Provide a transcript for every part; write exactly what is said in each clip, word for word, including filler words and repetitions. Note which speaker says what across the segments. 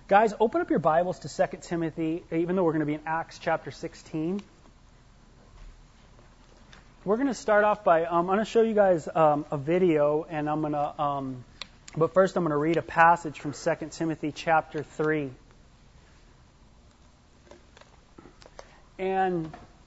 Speaker 1: Guys, open up your Bibles to Second Timothy, even though we're going to be in Acts chapter sixteen. We're going to start off by, um, I'm going to show you guys um, a video, and I'm going to, um, but first I'm going to read a passage from Second Timothy chapter three. And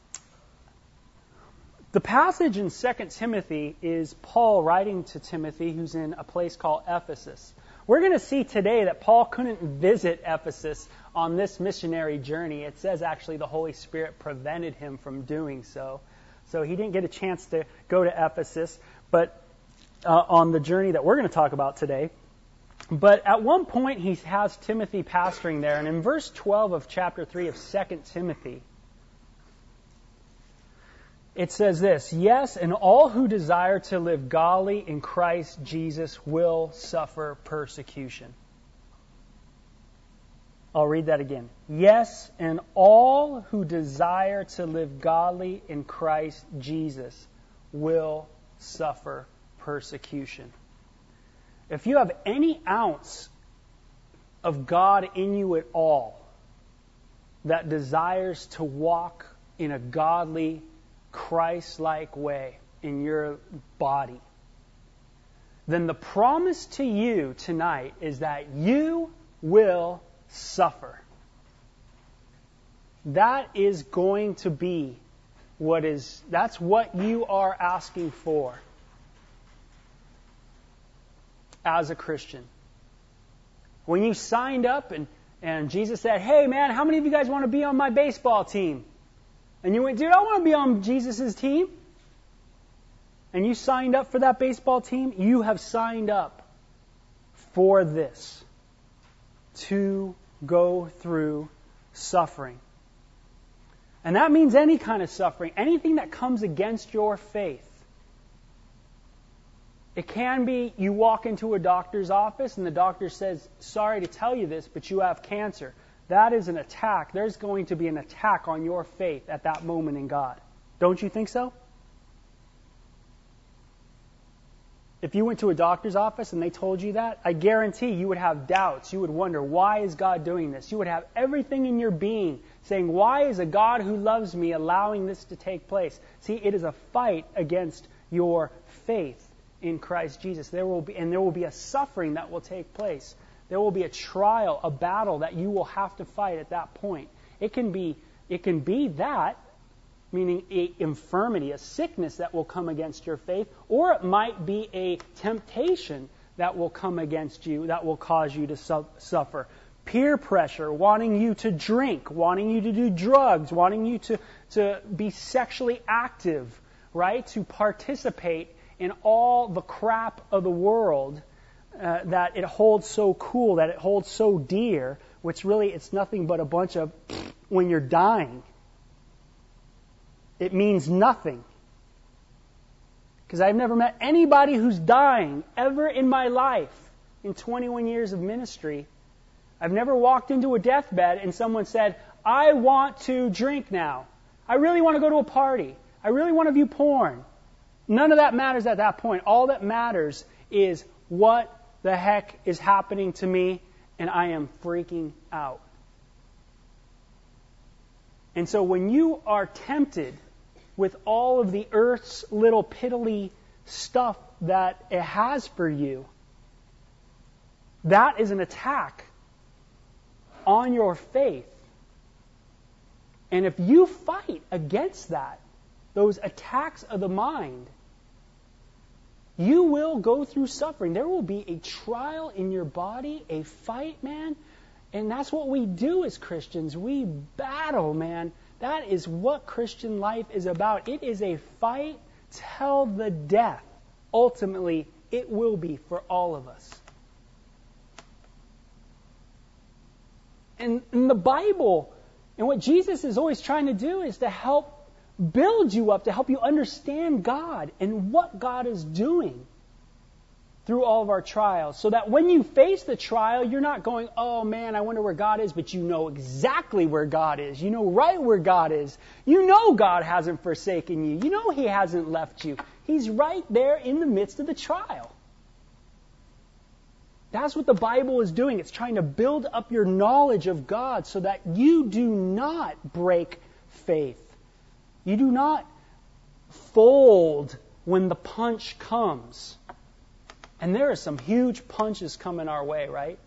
Speaker 1: the passage in Second Timothy is Paul writing to Timothy, who's in a place called Ephesus. We're going to see today that Paul couldn't visit Ephesus on this missionary journey. It says actually the Holy Spirit prevented him from doing so. So he didn't get a chance to go to Ephesus, but uh, on the journey that we're going to talk about today. But at one point he has Timothy pastoring there, and in verse twelve of chapter three of Second Timothy, it says this, "Yes, and all who desire to live godly in Christ Jesus will suffer persecution." I'll read that again. "Yes, and all who desire to live godly in Christ Jesus will suffer persecution." If you have any ounce of God in you at all that desires to walk in a godly, Christ-like way in your body, then the promise to you tonight is that you will suffer. That is going to be what is, that's what you are asking for as a Christian. When you signed up and, and Jesus said, "Hey man, how many of you guys want to be on my baseball team?" And you went, "Dude, I want to be on Jesus' team." And you signed up for that baseball team. You have signed up for this. To go through suffering. And that means any kind of suffering. Anything that comes against your faith. It can be you walk into a doctor's office and the doctor says, "Sorry to tell you this, but you have cancer." That is an attack. There's going to be an attack on your faith at that moment in God. Don't you think so? If you went to a doctor's office and they told you that, I guarantee you would have doubts. You would wonder, why is God doing this? You would have everything in your being saying, why is a God who loves me allowing this to take place? See, it is a fight against your faith in Christ Jesus. There will be, and there will be a suffering that will take place. There will be a trial, a battle that you will have to fight at that point. It can be, it can be that, meaning an infirmity, a sickness that will come against your faith, or it might be a temptation that will come against you, that will cause you to su- suffer. Peer pressure, wanting you to drink, wanting you to do drugs, wanting you to, to be sexually active, right? To participate in all the crap of the world uh, that it holds so cool, that it holds so dear, which really it's nothing but a bunch of when you're dying. It means nothing. Because I've never met anybody who's dying ever in my life, in twenty-one years of ministry. I've never walked into a deathbed and someone said, "I want to drink now. I really want to go to a party. I really want to view porn." None of that matters at that point. All that matters is what the heck is happening to me, and I am freaking out. And so when you are tempted with all of the earth's little piddly stuff that it has for you, that is an attack on your faith. And if you fight against that, those attacks of the mind, you will go through suffering. There will be a trial in your body, a fight, man. And that's what we do as Christians. We battle, man. That is what Christian life is about. It is a fight till the death. Ultimately, it will be for all of us. And, and the Bible, and what Jesus is always trying to do is to help build you up, to help you understand God and what God is doing through all of our trials, so that when you face the trial, you're not going, "Oh man, I wonder where God is," but you know exactly where God is. You know right where God is. You know God hasn't forsaken you. You know He hasn't left you. He's right there in the midst of the trial. That's what the Bible is doing. It's trying to build up your knowledge of God so that you do not break faith. You do not fold when the punch comes. And there are some huge punches coming our way, right?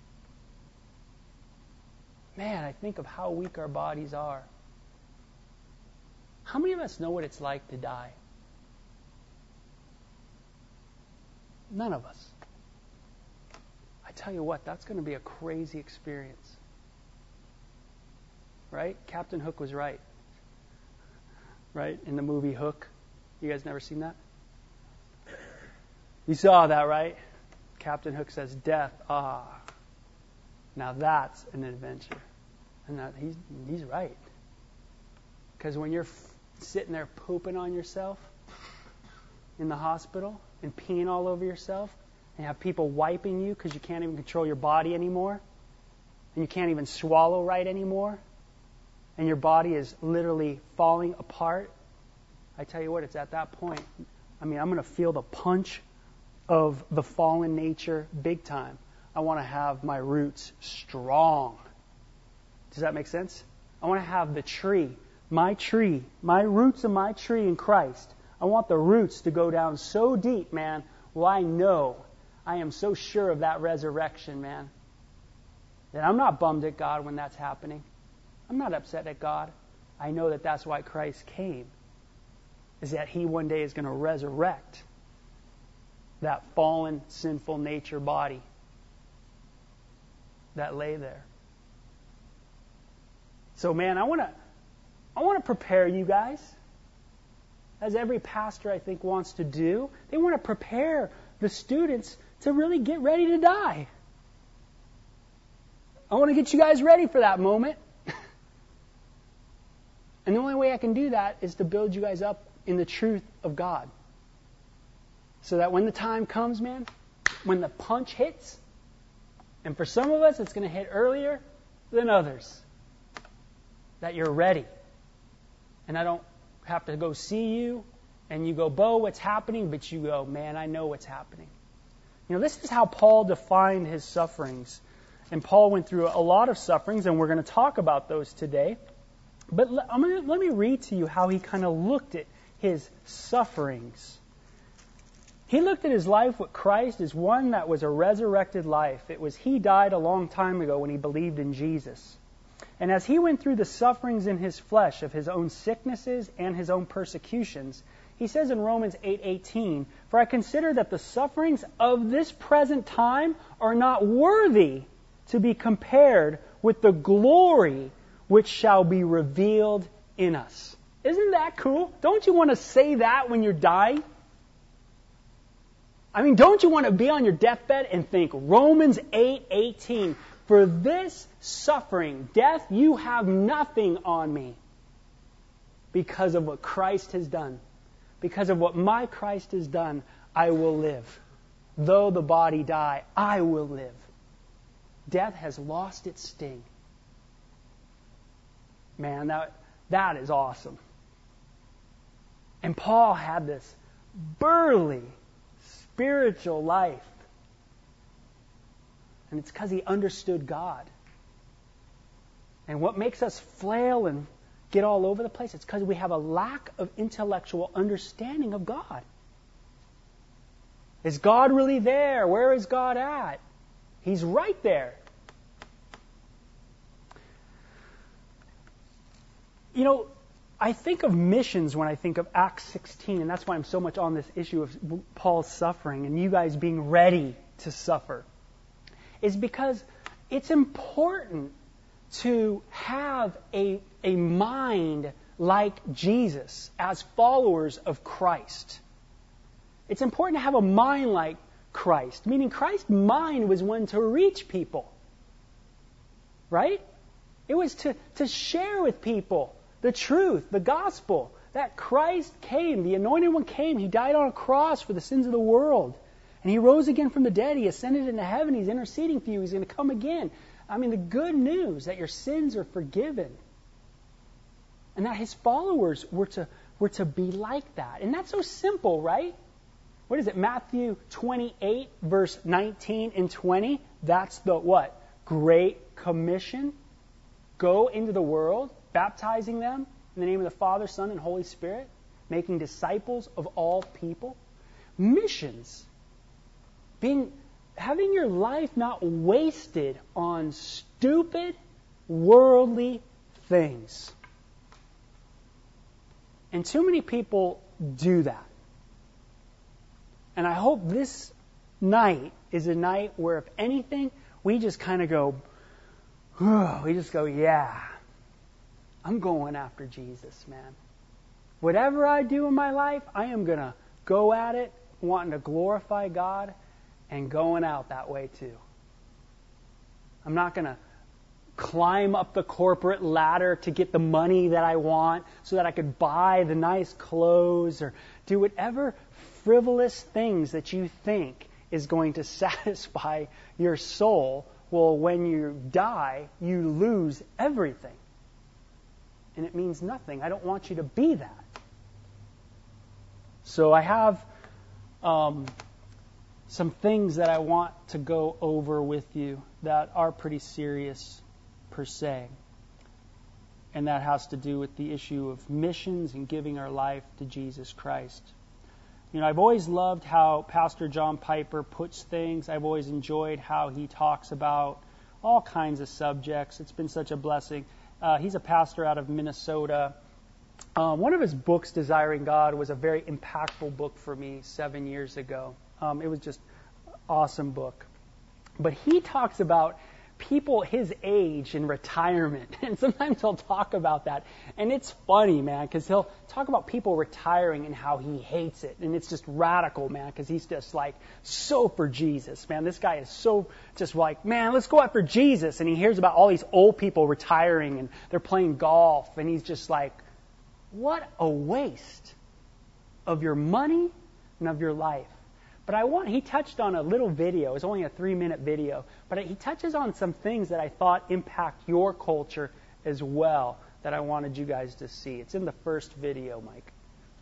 Speaker 1: Man, I think of how weak our bodies are. How many of us know what it's like to die? None of us. I tell you what, that's going to be a crazy experience. Right? Captain Hook was right. Right? In the movie Hook. You guys never seen that? You saw that, right? Captain Hook says, death, ah. Now that's an adventure. And that, he's, he's right. Because when you're f- sitting there pooping on yourself in the hospital and peeing all over yourself, and you have people wiping you because you can't even control your body anymore, and you can't even swallow right anymore, and your body is literally falling apart, I tell you what, it's at that point, I mean, I'm going to feel the punch of the fallen nature big time. I want to have my roots strong. Does that make sense? I want to have the tree, my tree, my roots of my tree in Christ. I want the roots to go down so deep, man. Well, I know, I am so sure of that resurrection, man, that I'm not bummed at God when that's happening. I'm not upset at God. I know that that's why Christ came, is that He one day is going to resurrect that fallen, sinful nature body that lay there. So, man, I want to I want to prepare you guys, as every pastor, I think, wants to do. They want to prepare the students to really get ready to die. I want to get you guys ready for that moment. And the only way I can do that is to build you guys up in the truth of God. So that when the time comes, man, when the punch hits, and for some of us it's going to hit earlier than others, that you're ready. And I don't have to go see you and you go, Bo, what's happening? But you go, man, I know what's happening. You know, this is how Paul defined his sufferings. And Paul went through a lot of sufferings, and we're going to talk about those today. But I'm gonna, let me read to you how he kind of looked at his sufferings. He looked at his life with Christ as one that was a resurrected life. It was he died a long time ago when he believed in Jesus. And as he went through the sufferings in his flesh of his own sicknesses and his own persecutions, he says in Romans eight eighteen, "For I consider that the sufferings of this present time are not worthy to be compared with the glory which shall be revealed in us." Isn't that cool? Don't you want to say that when you're dying? I mean, don't you want to be on your deathbed and think, Romans eight eighteen, "For this suffering, death, you have nothing on me because of what Christ has done. Because of what my Christ has done, I will live. Though the body die, I will live." Death has lost its sting. Man, that, that is awesome. And Paul had this burly spiritual life. And it's because he understood God. And what makes us flail and get all over the place, it's because we have a lack of intellectual understanding of God. Is God really there? Where is God at? He's right there. You know, I think of missions when I think of Acts sixteen, and that's why I'm so much on this issue of Paul's suffering and you guys being ready to suffer, is because it's important to have a, a mind like Jesus as followers of Christ. It's important to have a mind like Christ, meaning Christ's mind was one to reach people, right? It was to, to share with people the truth, the gospel, that Christ came, the Anointed One came, He died on a cross for the sins of the world, and He rose again from the dead, He ascended into heaven, He's interceding for you, He's going to come again. I mean, the good news that your sins are forgiven, and that His followers were to, were to be like that. And that's so simple, right? what is it? Matthew twenty-eight, verse nineteen and twenty. That's the what? Great Commission. Go into the world, baptizing them in the name of the Father, Son, and Holy Spirit, making disciples of all people. Missions. Being, having your life not wasted on stupid, worldly things. And too many people do that. And I hope this night is a night where, if anything, we just kind of go, we just go, yeah, I'm going after Jesus, man. Whatever I do in my life, I am going to go at it, wanting to glorify God, and going out that way too. I'm not going to climb up the corporate ladder to get the money that I want so that I could buy the nice clothes or do whatever frivolous things that you think is going to satisfy your soul. Well, when you die, you lose everything. And it means nothing. I don't want you to be that. So I have um, some things that I want to go over with you that are pretty serious per se. And that has to do with the issue of missions and giving our life to Jesus Christ. You know, I've always loved how Pastor John Piper puts things. I've always enjoyed how he talks about all kinds of subjects. It's been such a blessing. Uh, he's a pastor out of Minnesota. Um, one of his books, Desiring God, was a very impactful book for me seven years ago. Um, it was just an awesome book. But he talks about people his age in retirement. And sometimes he'll talk about that. And it's funny, man, because he'll talk about people retiring and how he hates it. And it's just radical, man, because he's just like so for Jesus, man. This guy is so just like, man, let's go after Jesus. And he hears about all these old people retiring and they're playing golf. And he's just like, what a waste of your money and of your life. But I want, he touched on a little video. It's only a three-minute video. But he touches on some things that I thought impact your culture as well that I wanted you guys to see. It's in the first video, Mike.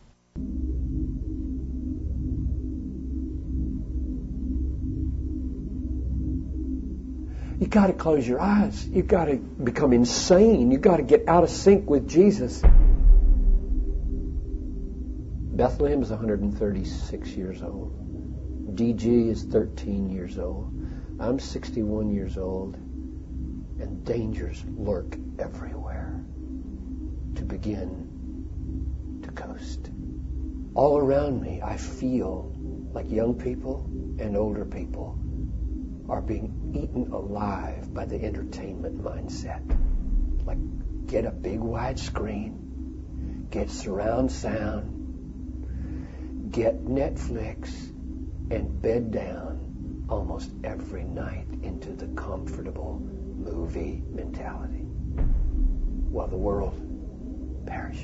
Speaker 2: You got to close your eyes. You got to become insane. You got to get out of sync with Jesus. Bethlehem is one hundred thirty-six years old. D G is thirteen years old. I'm sixty-one years old. And dangers lurk everywhere to begin to coast. All around me, I feel like young people and older people are being eaten alive by the entertainment mindset. Like, get a big wide screen, get surround sound, get Netflix, and bed down almost every night into the comfortable movie mentality while the world perishes.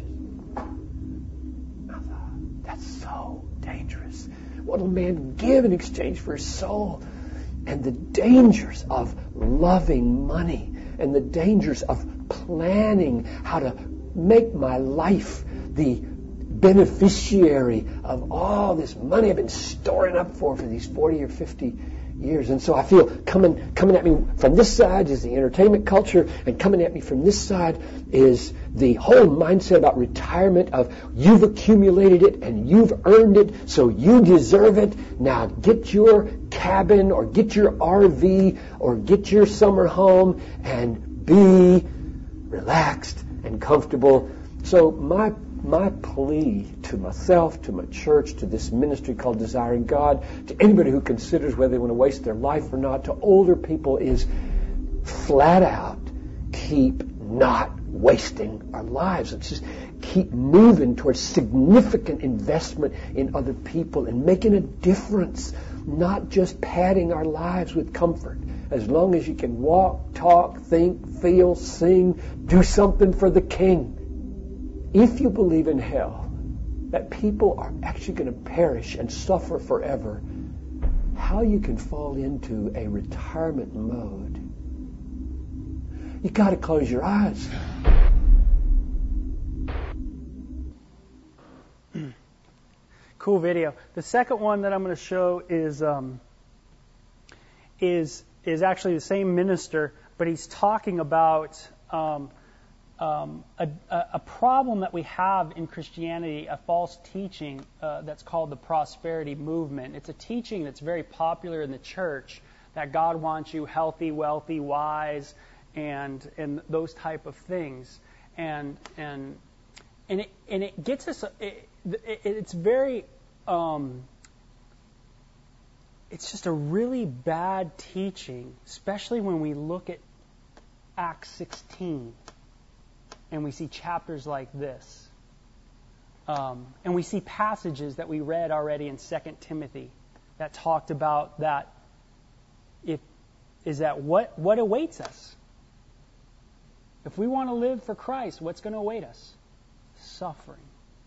Speaker 2: I thought, that's so dangerous. What will man give in exchange for his soul? And the dangers of loving money and the dangers of planning how to make my life the beneficiary of all this money I've been storing up for for these forty or fifty years. And so I feel coming coming at me from this side is the entertainment culture, and coming at me from this side is the whole mindset about retirement of you've accumulated it and you've earned it, so you deserve it. Now get your cabin or get your R V or get your summer home and be relaxed and comfortable. So my My plea to myself, to my church, to this ministry called Desiring God, to anybody who considers whether they want to waste their life or not, to older people is flat out keep not wasting our lives. Let's just keep moving towards significant investment in other people and making a difference, not just padding our lives with comfort. As long as you can walk, talk, think, feel, sing, do something for the King. If you believe in hell, that people are actually going to perish and suffer forever, how you can fall into a retirement mode, you got to close your eyes.
Speaker 1: cool video. The second one that I'm going to show is um, is is actually the same minister, but he's talking about um, um, a, a problem that we have in Christianity, a false teaching uh, that's called the prosperity movement. It's a teaching that's very popular in the church, that God wants you healthy, wealthy, wise, and and those type of things. And and and it and it gets us. It, it, it's very. Um, it's just a really bad teaching, especially when we look at Acts sixteen and we see chapters like this, um, and we see passages that we read already in Second Timothy that talked about that. If is that what what awaits us? If we want to live for Christ, what's going to await us? Suffering.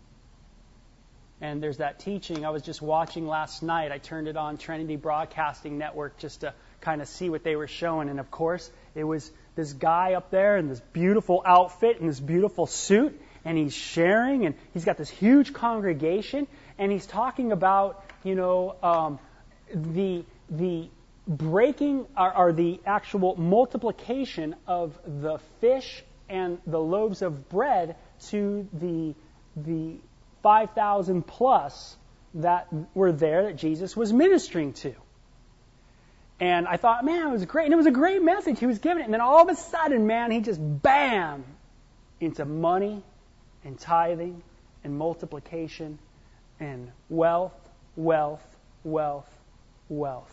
Speaker 1: And there's that teaching. I was just watching last night. I turned it on Trinity Broadcasting Network just to kind of see what they were showing. And of course, it was this guy up there in this beautiful outfit and this beautiful suit. And he's sharing, and he's got this huge congregation. And he's talking about, you know, um, the the breaking or, or the actual multiplication of the fish and the loaves of bread to the the five thousand plus that were there that Jesus was ministering to. And I thought, man, it was great. And it was a great message he was giving it. And then all of a sudden, man, he just bam into money and tithing and multiplication and wealth, wealth, wealth, wealth.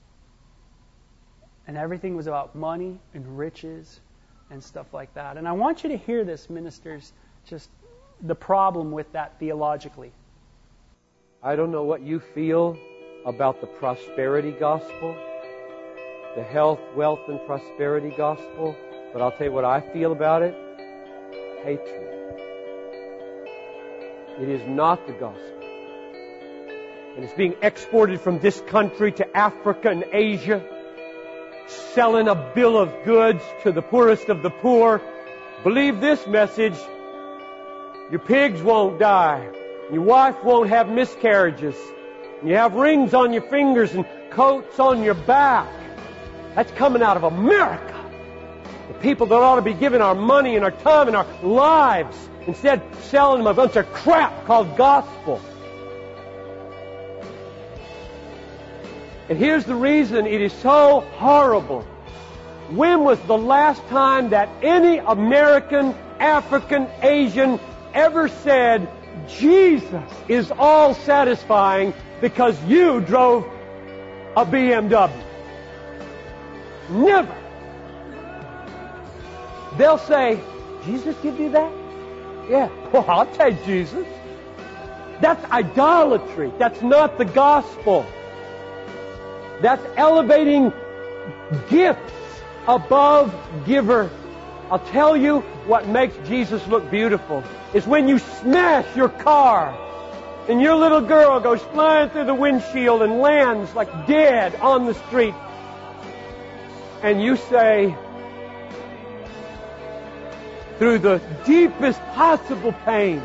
Speaker 1: And everything was about money and riches and stuff like that. And I want you to hear this, ministers, just the problem with that theologically.
Speaker 3: I don't know what you feel about the prosperity gospel, the health, wealth, and prosperity gospel, but I'll tell you what I feel about it. Hatred. It is not the gospel. And it's being exported from this country to Africa and Asia, selling a bill of goods to the poorest of the poor. Believe this message: your pigs won't die, your wife won't have miscarriages, and you have rings on your fingers and coats on your back. That's coming out of America. The people that ought to be giving our money and our time and our lives, instead selling them a bunch of crap called gospel. And here's the reason it is so horrible. When was the last time that any American, African, Asian ever said, Jesus is all satisfying because you drove a B M W? Never. They'll say, Jesus give you that? Yeah, well, I'll take Jesus. That's idolatry. That's not the gospel. That's elevating gifts above giver. I'll tell you what makes Jesus look beautiful is when you smash your car and your little girl goes flying through the windshield and lands like dead on the street. And you say, through the deepest possible pain,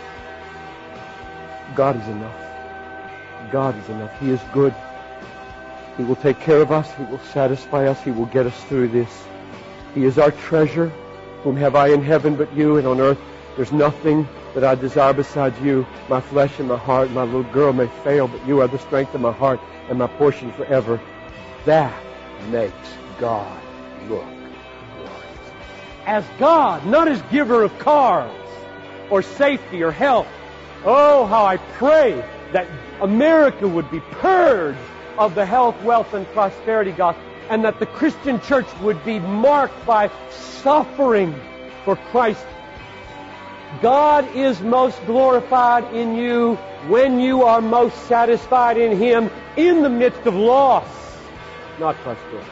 Speaker 3: God is enough. God is enough. He is good. He will take care of us. He will satisfy us. He will get us through this. He is our treasure. Whom have I in heaven but you? And on earth there's nothing that I desire besides you. My flesh and my heart, my little girl may fail, but you are the strength of my heart and my portion forever. That makes God look right. As God, not as giver of cars or safety or health. Oh, how I pray that America would be purged of the health, wealth, and prosperity gospel, and that the Christian church would be marked by suffering for Christ. God is most glorified in you when you are most satisfied in Him in the midst of loss, not prosperity.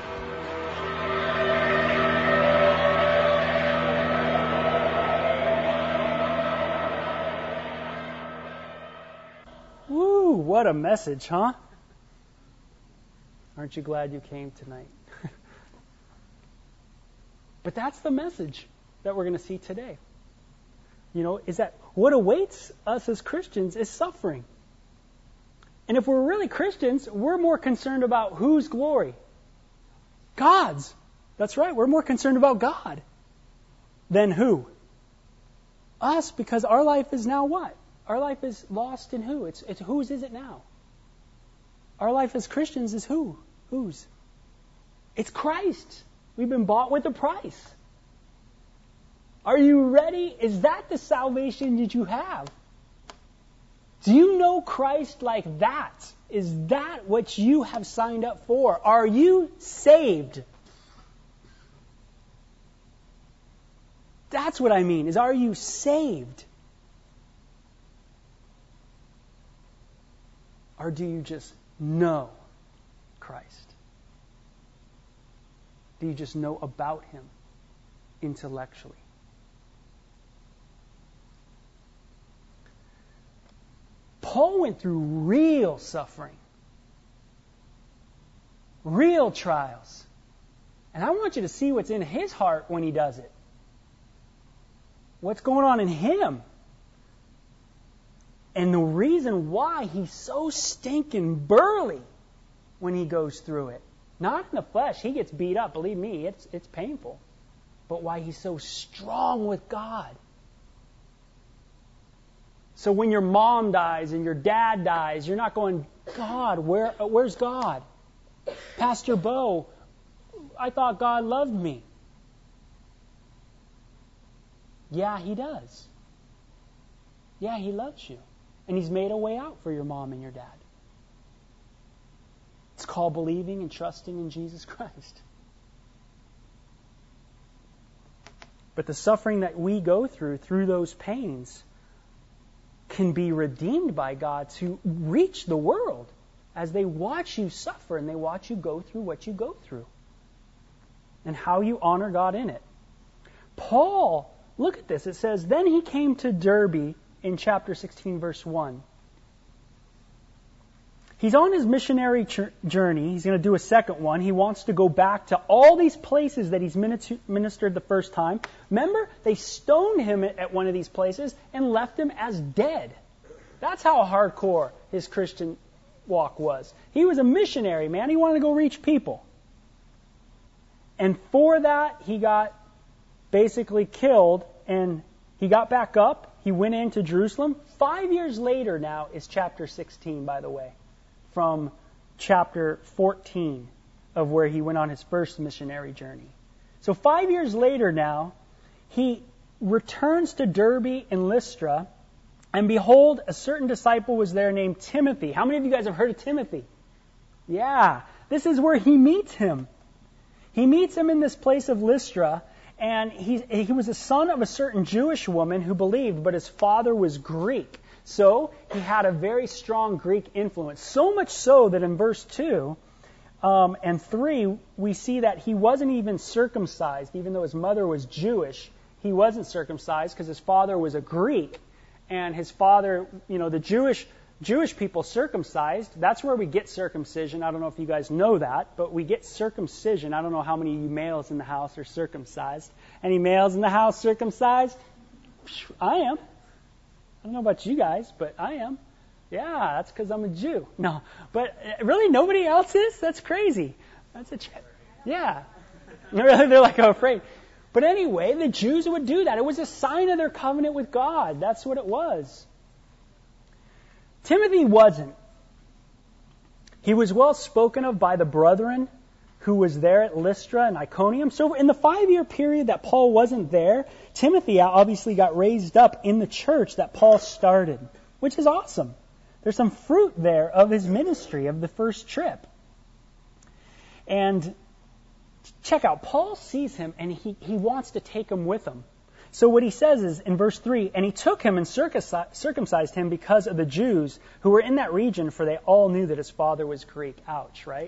Speaker 1: Woo, what a message, huh? Aren't you glad you came tonight? But that's the message that we're going to see today. You know, is that what awaits us as Christians is suffering. And if we're really Christians, we're more concerned about whose glory? God's. That's right. We're more concerned about God than who? Us, because our life is now what? Our life is lost in who? It's, it's whose is it now? Our life as Christians is who? Whose? It's Christ. We've been bought with a price. Are you ready? Is that the salvation that you have? Do you know Christ like that? Is that what you have signed up for? Are you saved? That's what I mean, is are you saved? Or do you just know Christ? Do you just know about Him intellectually? Paul went through real suffering, real trials. And I want you to see what's in his heart when he does it. What's going on in him. And the reason why he's so stinking burly when he goes through it. Not in the flesh. He gets beat up. Believe me, it's, it's painful. But why he's so strong with God. So when your mom dies and your dad dies, you're not going, God, where, where's God? Pastor Bo, I thought God loved me. Yeah, He does. Yeah, He loves you. And He's made a way out for your mom and your dad. It's called believing and trusting in Jesus Christ. But the suffering that we go through, through those pains, can be redeemed by God to reach the world as they watch you suffer and they watch you go through what you go through and how you honor God in it. Paul, look at this. It says, then he came to Derbe in chapter sixteen, verse one. He's on his missionary journey. He's going to do a second one. He wants to go back to all these places that he's ministered the first time. Remember, they stoned him at one of these places and left him as dead. That's how hardcore his Christian walk was. He was a missionary, man. He wanted to go reach people. And for that, he got basically killed, and he got back up. He went into Jerusalem. Five years later now is chapter sixteen, by the way, from chapter fourteen of where he went on his first missionary journey. So five years later now, he returns to Derbe and Lystra, and behold, a certain disciple was there named Timothy. How many of you guys have heard of Timothy? Yeah, this is where he meets him. He meets him in this place of Lystra, and he, he was a son of a certain Jewish woman who believed, but his father was Greek. So he had a very strong Greek influence. So much so that in verse two um, and three, we see that he wasn't even circumcised, even though his mother was Jewish. He wasn't circumcised because his father was a Greek. And his father, you know, the Jewish Jewish people circumcised. That's where we get circumcision. I don't know if you guys know that, but we get circumcision. I don't know how many of you males in the house are circumcised. Any males in the house circumcised? I am. I don't know about you guys, but I am. Yeah, that's because I'm a Jew. No, but really nobody else is? That's crazy. That's a ch- yeah. Really, they're like afraid. But anyway, the Jews would do that. It was a sign of their covenant with God. That's what it was. Timothy wasn't. He was well spoken of by the brethren who was there at Lystra and Iconium. So in the five-year period that Paul wasn't there, Timothy obviously got raised up in the church that Paul started, which is awesome. There's some fruit there of his ministry of the first trip. And check out, Paul sees him and he, he wants to take him with him. So what he says is in verse three, and he took him and circumcised him because of the Jews who were in that region, for they all knew that his father was Greek. Ouch, right?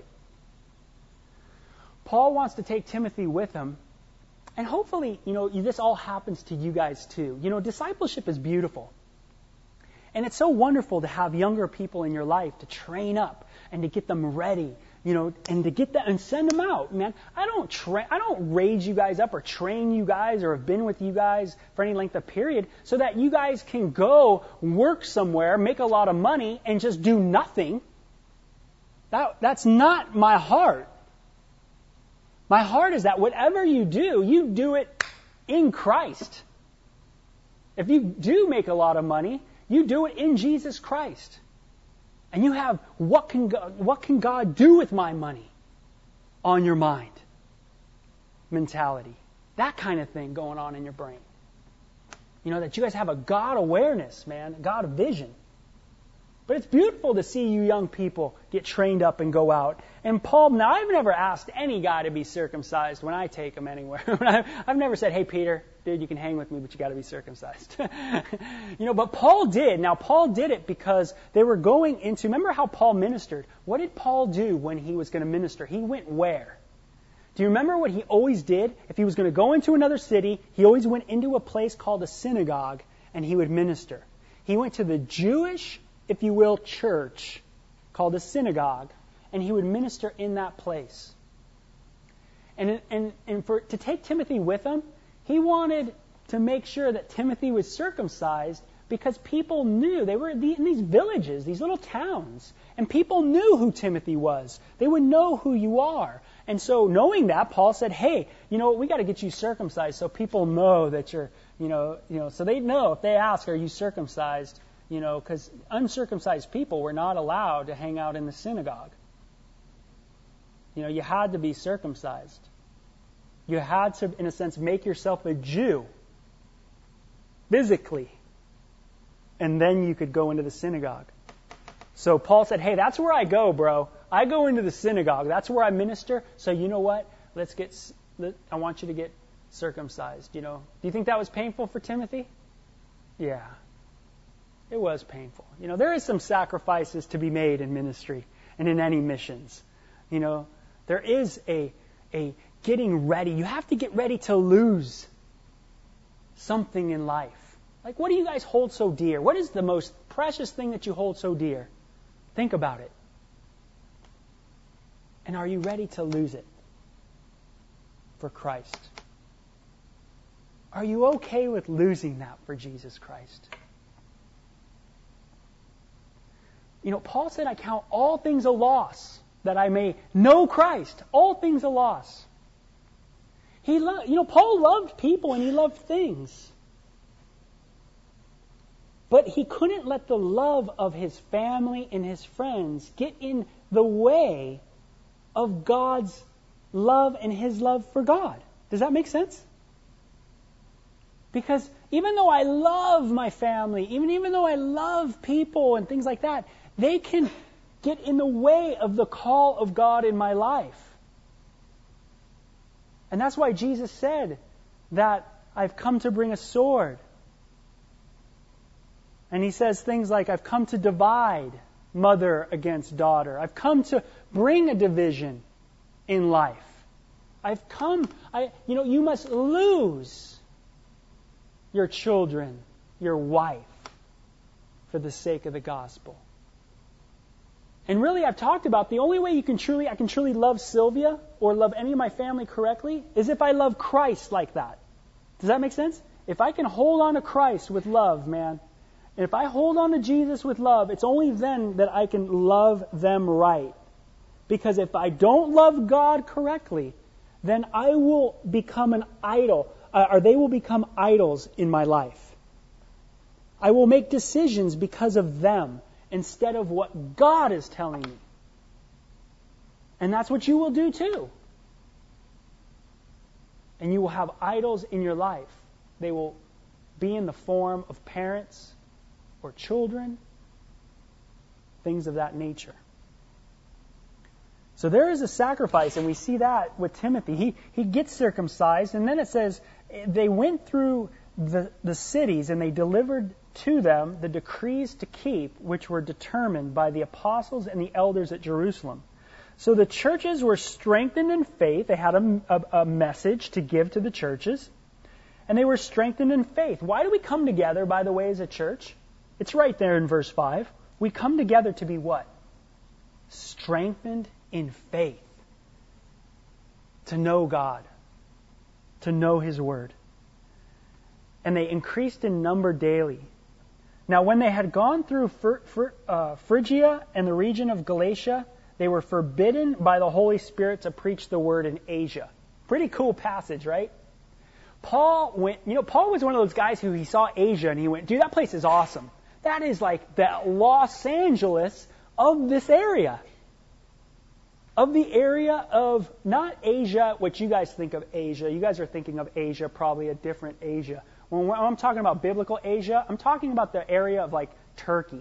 Speaker 1: Paul wants to take Timothy with him. And hopefully, you know, this all happens to you guys too. You know, discipleship is beautiful. And it's so wonderful to have younger people in your life to train up and to get them ready you know, and to get that and send them out, man. I don't tra- I don't raise you guys up or train you guys or have been with you guys for any length of period so that you guys can go work somewhere, make a lot of money, and just do nothing. That that's not my heart. My heart is that whatever you do, you do it in Christ. If you do make a lot of money, you do it in Jesus Christ. And you have, what can God, what can God do with my money on your mind? Mentality. That kind of thing going on in your brain. You know, that you guys have a God awareness, man, a God vision. But it's beautiful to see you young people get trained up and go out. And Paul, now I've never asked any guy to be circumcised when I take him anywhere. I've never said, hey, Peter, dude, you can hang with me, but you got to be circumcised. You know, but Paul did. Now, Paul did it because they were going into, remember how Paul ministered? What did Paul do when he was going to minister? He went where? Do you remember what he always did? If he was going to go into another city, he always went into a place called a synagogue, and he would minister. He went to the Jewish, if you will, church called a synagogue, and he would minister in that place. And and and for to take Timothy with him, he wanted to make sure that Timothy was circumcised because people knew they were in these villages, these little towns, and people knew who Timothy was. They would know who you are. And so knowing that, Paul said, hey, you know, we got to get you circumcised so people know that you're, you know, you know, so they know if they ask, are you circumcised? You know, because uncircumcised people were not allowed to hang out in the synagogue. You know, you had to be circumcised. You had to, in a sense, make yourself a Jew physically. And then you could go into the synagogue. So Paul said, hey, that's where I go, bro. I go into the synagogue. That's where I minister. So you know what? Let's get, I want you to get circumcised, you know. Do you think that was painful for Timothy? Yeah. It was painful. You know, there is some sacrifices to be made in ministry and in any missions. You know, there is a a getting ready. You have to get ready to lose something in life. Like, what do you guys hold so dear? What is the most precious thing that you hold so dear? Think about it. And are you ready to lose it for Christ? Are you okay with losing that for Jesus Christ? You know, Paul said, I count all things a loss that I may know Christ. All things a loss. He lo- you know, Paul loved people and he loved things. But he couldn't let the love of his family and his friends get in the way of God's love and his love for God. Does that make sense? Because even though I love my family, even, even though I love people and things like that, they can get in the way of the call of God in my life. And that's why Jesus said that I've come to bring a sword. And he says things like, I've come to divide mother against daughter. I've come to bring a division in life. I've come, I, you know, you must lose your children, your wife, for the sake of the gospel. And really, I've talked about the only way you can truly, I can truly love Sylvia or love any of my family correctly is if I love Christ like that. Does that make sense? If I can hold on to Christ with love, man, and if I hold on to Jesus with love, it's only then that I can love them right. Because if I don't love God correctly, then I will become an idol, uh, or they will become idols in my life. I will make decisions because of them instead of what God is telling me. And that's what you will do too. And you will have idols in your life. They will be in the form of parents or children, things of that nature. So there is a sacrifice, and we see that with Timothy. He he gets circumcised, and then it says they went through the, the cities and they delivered to them the decrees to keep, which were determined by the apostles and the elders at Jerusalem. So the churches were strengthened in faith. They had a, a, a message to give to the churches, and they were strengthened in faith. Why do we come together, by the way, as a church? It's right there in verse five. We come together to be what? Strengthened in faith to know God, to know His Word. And they increased in number daily. Now when they had gone through Phry- Phry- uh, Phrygia and the region of Galatia, they were forbidden by the Holy Spirit to preach the Word in Asia. Pretty cool passage, right? Paul went, you know, Paul was one of those guys who he saw Asia and he went, dude, that place is awesome. That is like the Los Angeles of this area. Of the area of, not Asia, what you guys think of Asia. You guys are thinking of Asia, probably a different Asia. When I'm talking about biblical Asia, I'm talking about the area of like Turkey.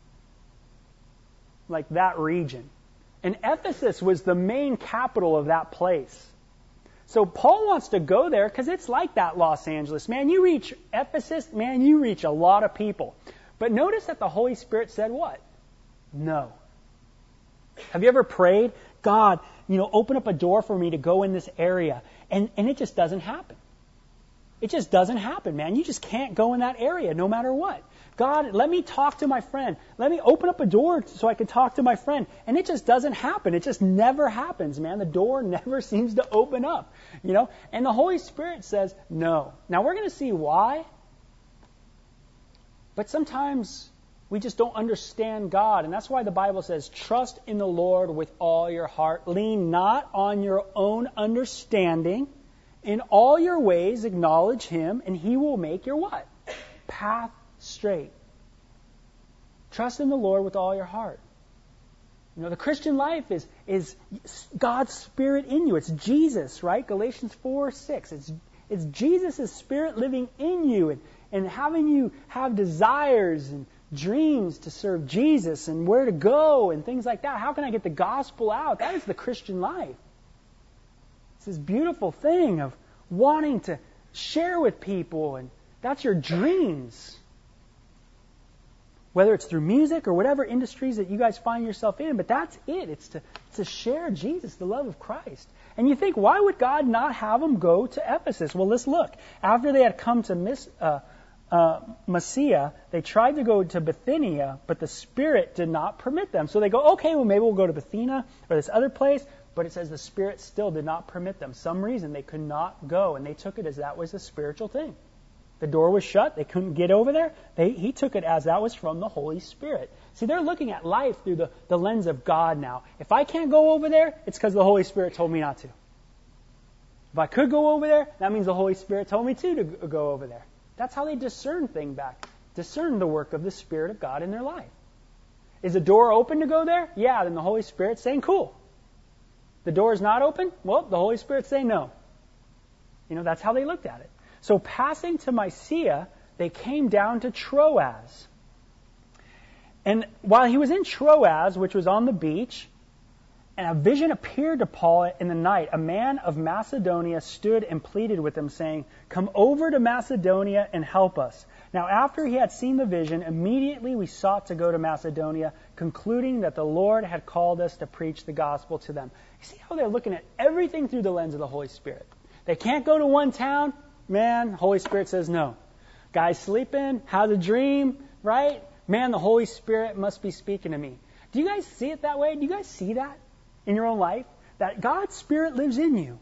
Speaker 1: Like that region. And Ephesus was the main capital of that place. So Paul wants to go there because it's like that Los Angeles. Man, you reach Ephesus, man, you reach a lot of people. But notice that the Holy Spirit said what? No. Have you ever prayed, God, you know, open up a door for me to go in this area? And, and it just doesn't happen. It just doesn't happen, man. You just can't go in that area no matter what. God, let me talk to my friend. Let me open up a door so I can talk to my friend. And it just doesn't happen. It just never happens, man. The door never seems to open up, you know. And the Holy Spirit says no. Now we're going to see why. But sometimes we just don't understand God. And that's why the Bible says, trust in the Lord with all your heart. Lean not on your own understanding. In all your ways acknowledge Him, and He will make your what? Path straight. Trust in the Lord with all your heart. You know, the Christian life is, is God's Spirit in you. It's Jesus, right? Galatians four six. It's, it's Jesus' Spirit living in you and, and having you have desires and dreams to serve Jesus and where to go and things like that. How can I get the gospel out? That is the Christian life. It's this beautiful thing of wanting to share with people, and that's your dreams. Whether it's through music or whatever industries that you guys find yourself in, but that's it. It's to, to share Jesus, the love of Christ. And you think, why would God not have them go to Ephesus? Well, let's look. After they had come to Mys, uh, uh, Mysia, they tried to go to Bithynia, but the Spirit did not permit them. So they go, okay, well, maybe we'll go to Bithynia or this other place. But it says the Spirit still did not permit them. Some reason they could not go, and they took it as that was a spiritual thing. The door was shut. They couldn't get over there. They, he took it as that was from the Holy Spirit. See, they're looking at life through the, the lens of God now. If I can't go over there, it's because the Holy Spirit told me not to. If I could go over there, that means the Holy Spirit told me too to go over there. That's how they discern things back. Discern the work of the Spirit of God in their life. Is the door open to go there? Yeah, then the Holy Spirit's saying, cool. The door is not open? Well, the Holy Spirit say no. You know, that's how they looked at it. So passing to Mysia, they came down to Troas. And while he was in Troas, which was on the beach, and a vision appeared to Paul in the night, a man of Macedonia stood and pleaded with him, saying, come over to Macedonia and help us. Now after he had seen the vision, immediately we sought to go to Macedonia, concluding that the Lord had called us to preach the gospel to them. You see how they're looking at everything through the lens of the Holy Spirit. They can't go to one town. Man, Holy Spirit says no. Guy's sleeping, has a dream, right? Man, the Holy Spirit must be speaking to me. Do you guys see it that way? Do you guys see that in your own life? That God's Spirit lives in you.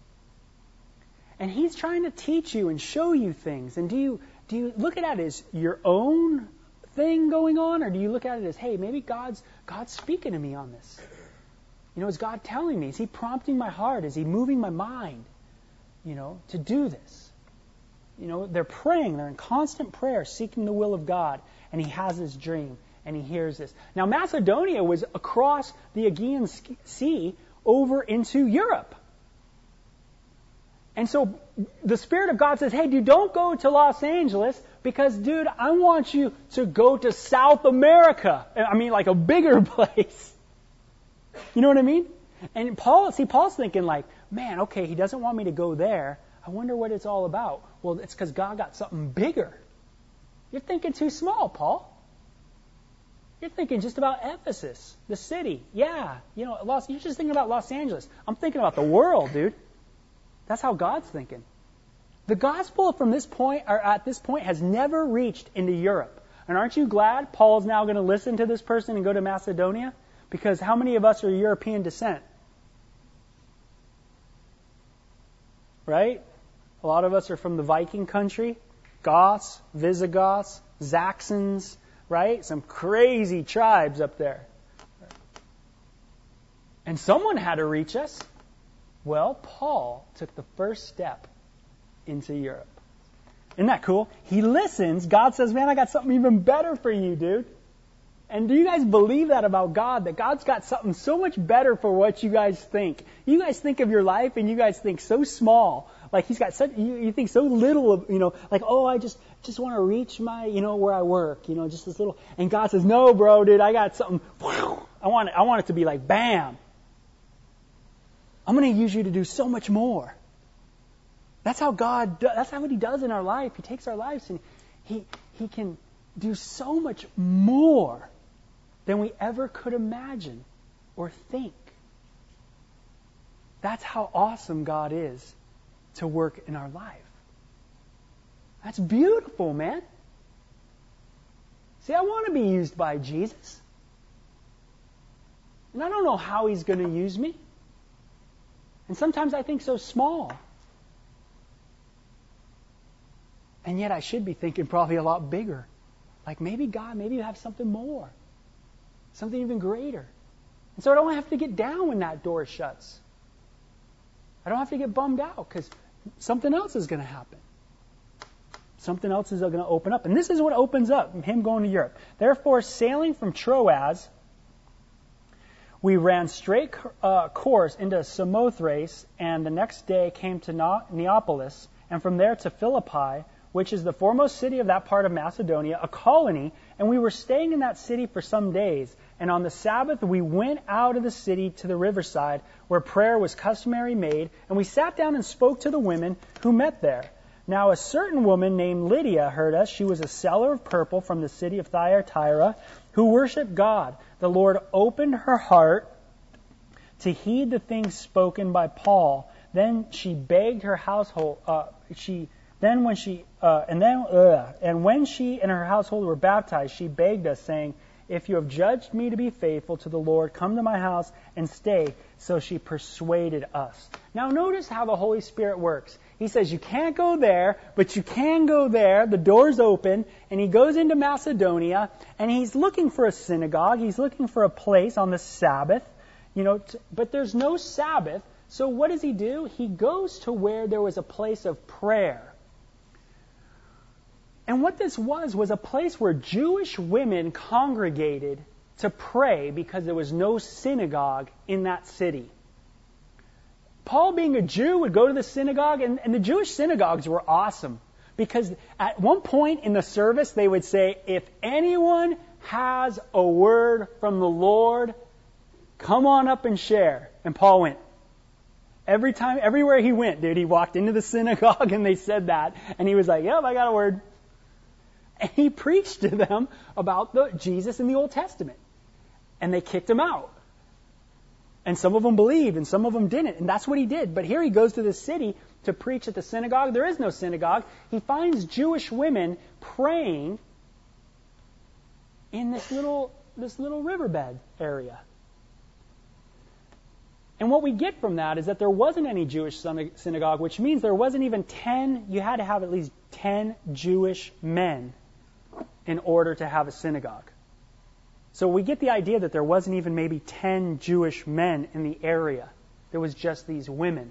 Speaker 1: And He's trying to teach you and show you things. And do you do you look at it as your own thing going on? Or do you look at it as, hey, maybe God's God's speaking to me on this? You know, is God telling me? Is He prompting my heart? Is He moving my mind, you know, to do this? You know, they're praying. They're in constant prayer, seeking the will of God. And he has this dream, and he hears this. Now, Macedonia was across the Aegean Sea over into Europe. And so the Spirit of God says, hey, dude, don't go to Los Angeles because, dude, I want you to go to South America. I mean, like a bigger place. You know what I mean? And Paul, see, Paul's thinking like, man, okay, he doesn't want me to go there. I wonder what it's all about. Well, it's because God got something bigger. You're thinking too small, Paul. You're thinking just about Ephesus, the city. Yeah, you know, Los, you're just thinking about Los Angeles. I'm thinking about the world, dude. That's how God's thinking. The gospel from this point, or at this point, has never reached into Europe. And aren't you glad Paul's now going to listen to this person and go to Macedonia? Because how many of us are European descent? Right? A lot of us are from the Viking country. Goths, Visigoths, Saxons, right? Some crazy tribes up there. And someone had to reach us. Well, Paul took the first step into Europe. Isn't that cool? He listens. God says, man, I got something even better for you, dude. And do you guys believe that about God? That God's got something so much better for what you guys think. You guys think of your life and you guys think so small. Like he's got such, you, you think so little of, you know, like, oh, I just, just want to reach my, you know, where I work, you know, just this little. And God says, no, bro, dude, I got something. I want it, I want it to be like, bam. I'm going to use you to do so much more. That's how God, do, that's how what He does in our life. He takes our lives and He, He can do so much more than we ever could imagine or think. That's how awesome God is to work in our life. That's beautiful, man. See, I want to be used by Jesus. And I don't know how He's going to use me. And sometimes I think so small. And yet I should be thinking probably a lot bigger. Like maybe God, maybe you have something more. Something even greater. And so I don't have to get down when that door shuts. I don't have to get bummed out because something else is going to happen. Something else is going to open up. And this is what opens up, him going to Europe. Therefore, sailing from Troas, we ran straight uh, course into Samothrace, and the next day came to Neapolis, and from there to Philippi, which is the foremost city of that part of Macedonia, a colony, and we were staying in that city for some days. And on the Sabbath we went out of the city to the riverside, where prayer was customary made, and we sat down and spoke to the women who met there. Now a certain woman named Lydia heard us. She was a seller of purple from the city of Thyatira, who worshipped God. The Lord opened her heart to heed the things spoken by Paul. Then she begged her household. Uh, she then when she uh, and then uh, and when she and her household were baptized, she begged us, saying, "If you have judged me to be faithful to the Lord, come to my house and stay." So she persuaded us. Now notice how the Holy Spirit works. He says you can't go there, but you can go there. The door's open, and he goes into Macedonia, and he's looking for a synagogue. He's looking for a place on the Sabbath, you know. T- but there's no Sabbath, so what does he do? He goes to where there was a place of prayer. And what this was, was a place where Jewish women congregated to pray because there was no synagogue in that city. Paul, being a Jew, would go to the synagogue, and, and the Jewish synagogues were awesome. Because at one point in the service, they would say, if anyone has a word from the Lord, come on up and share. And Paul went. Every time, everywhere he went, dude, he walked into the synagogue and they said that. And he was like, yep, I got a word. And he preached to them about the Jesus in the Old Testament. And they kicked him out. And some of them believed and some of them didn't. And that's what he did. But here he goes to the city to preach at the synagogue. There is no synagogue. He finds Jewish women praying in this little, this little riverbed area. And what we get from that is that there wasn't any Jewish synagogue, which means there wasn't even ten, you had to have at least ten Jewish men in order to have a synagogue. So we get the idea that there wasn't even maybe ten Jewish men in the area. There was just these women.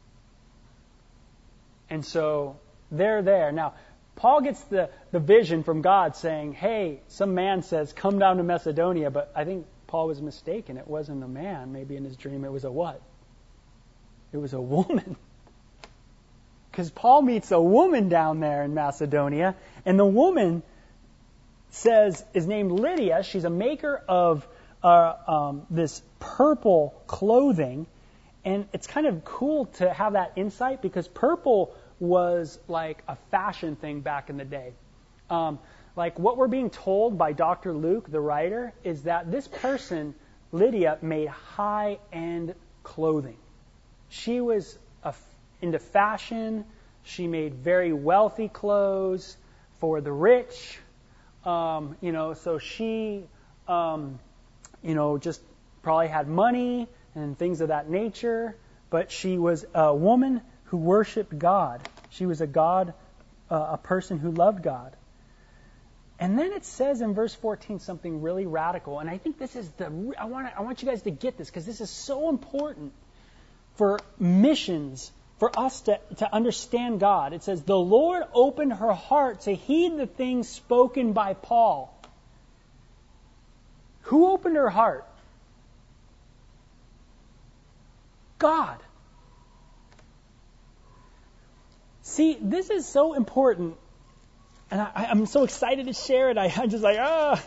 Speaker 1: And so they're there. Now, Paul gets the, the vision from God saying, hey, some man says, come down to Macedonia. But I think Paul was mistaken. It wasn't a man. Maybe in his dream it was a what? It was a woman. Because Paul meets a woman down there in Macedonia. And the woman says, is named Lydia. She's a maker of uh, um, this purple clothing. And it's kind of cool to have that insight because purple was like a fashion thing back in the day. Um, like what we're being told by Doctor Luke, the writer, is that this person, Lydia, made high-end clothing. She was a, into fashion. She made very wealthy clothes for the rich. Um, you know, so she, um, you know, just probably had money and things of that nature, but she was a woman who worshiped God. She was a God, uh, a person who loved God. And then it says in verse fourteen something really radical, and I think this is the I want I want you guys to get this because this is so important for missions, for us to, to understand God. It says, the Lord opened her heart to heed the things spoken by Paul. Who opened her heart? God. See, this is so important. And I, I'm so excited to share it. I, I'm just like, ah.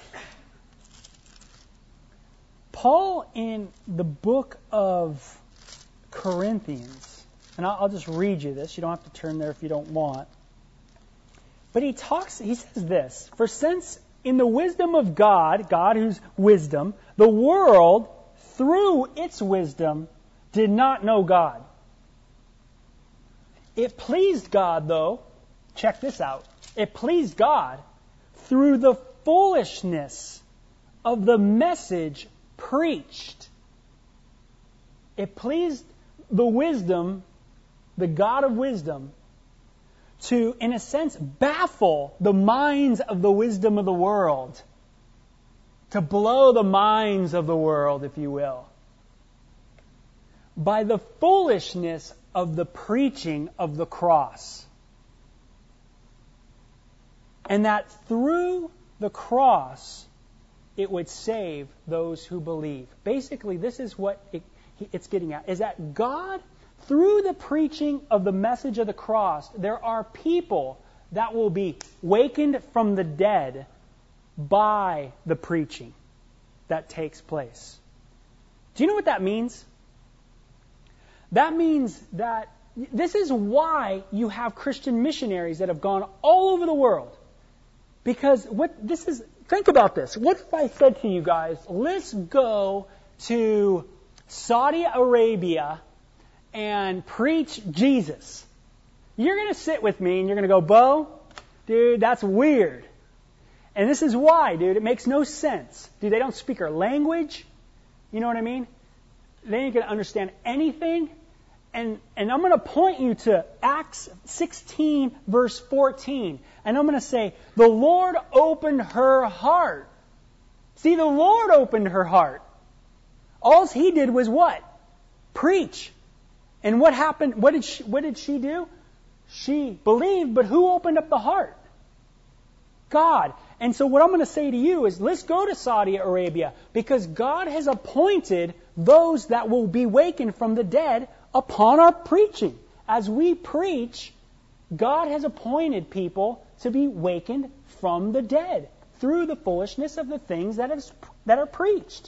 Speaker 1: Paul in the book of Corinthians, and I'll, I'll just read you this. You don't have to turn there if you don't want. But he talks, he says this, for since in the wisdom of God, God who's wisdom, the world, through its wisdom, did not know God. It pleased God, though, check this out, it pleased God through the foolishness of the message preached. It pleased the wisdom, the God of wisdom, to, in a sense, baffle the minds of the wisdom of the world. To blow the minds of the world, if you will. By the foolishness of the preaching of the cross. And that through the cross, it would save those who believe. Basically, this is what it, it's getting at, is that God, through the preaching of the message of the cross, there are people that will be wakened from the dead by the preaching that takes place. Do you know what that means? That means that this is why you have Christian missionaries that have gone all over the world. Because what this is, think about this. What if I said to you guys, let's go to Saudi Arabia and preach Jesus? You're going to sit with me and you're going to go, Bo, dude, that's weird. And this is why, dude. It makes no sense. Dude, they don't speak our language. You know what I mean? They ain't going to understand anything. And, and I'm going to point you to Acts sixteen, verse fourteen. And I'm going to say, the Lord opened her heart. See, the Lord opened her heart. All he did was what? Preach. And what happened? What did she, what did she do? She believed, but who opened up the heart? God. And so what I'm going to say to you is, let's go to Saudi Arabia, because God has appointed those that will be wakened from the dead upon our preaching. As we preach, God has appointed people to be wakened from the dead through the foolishness of the things that, is, that are preached.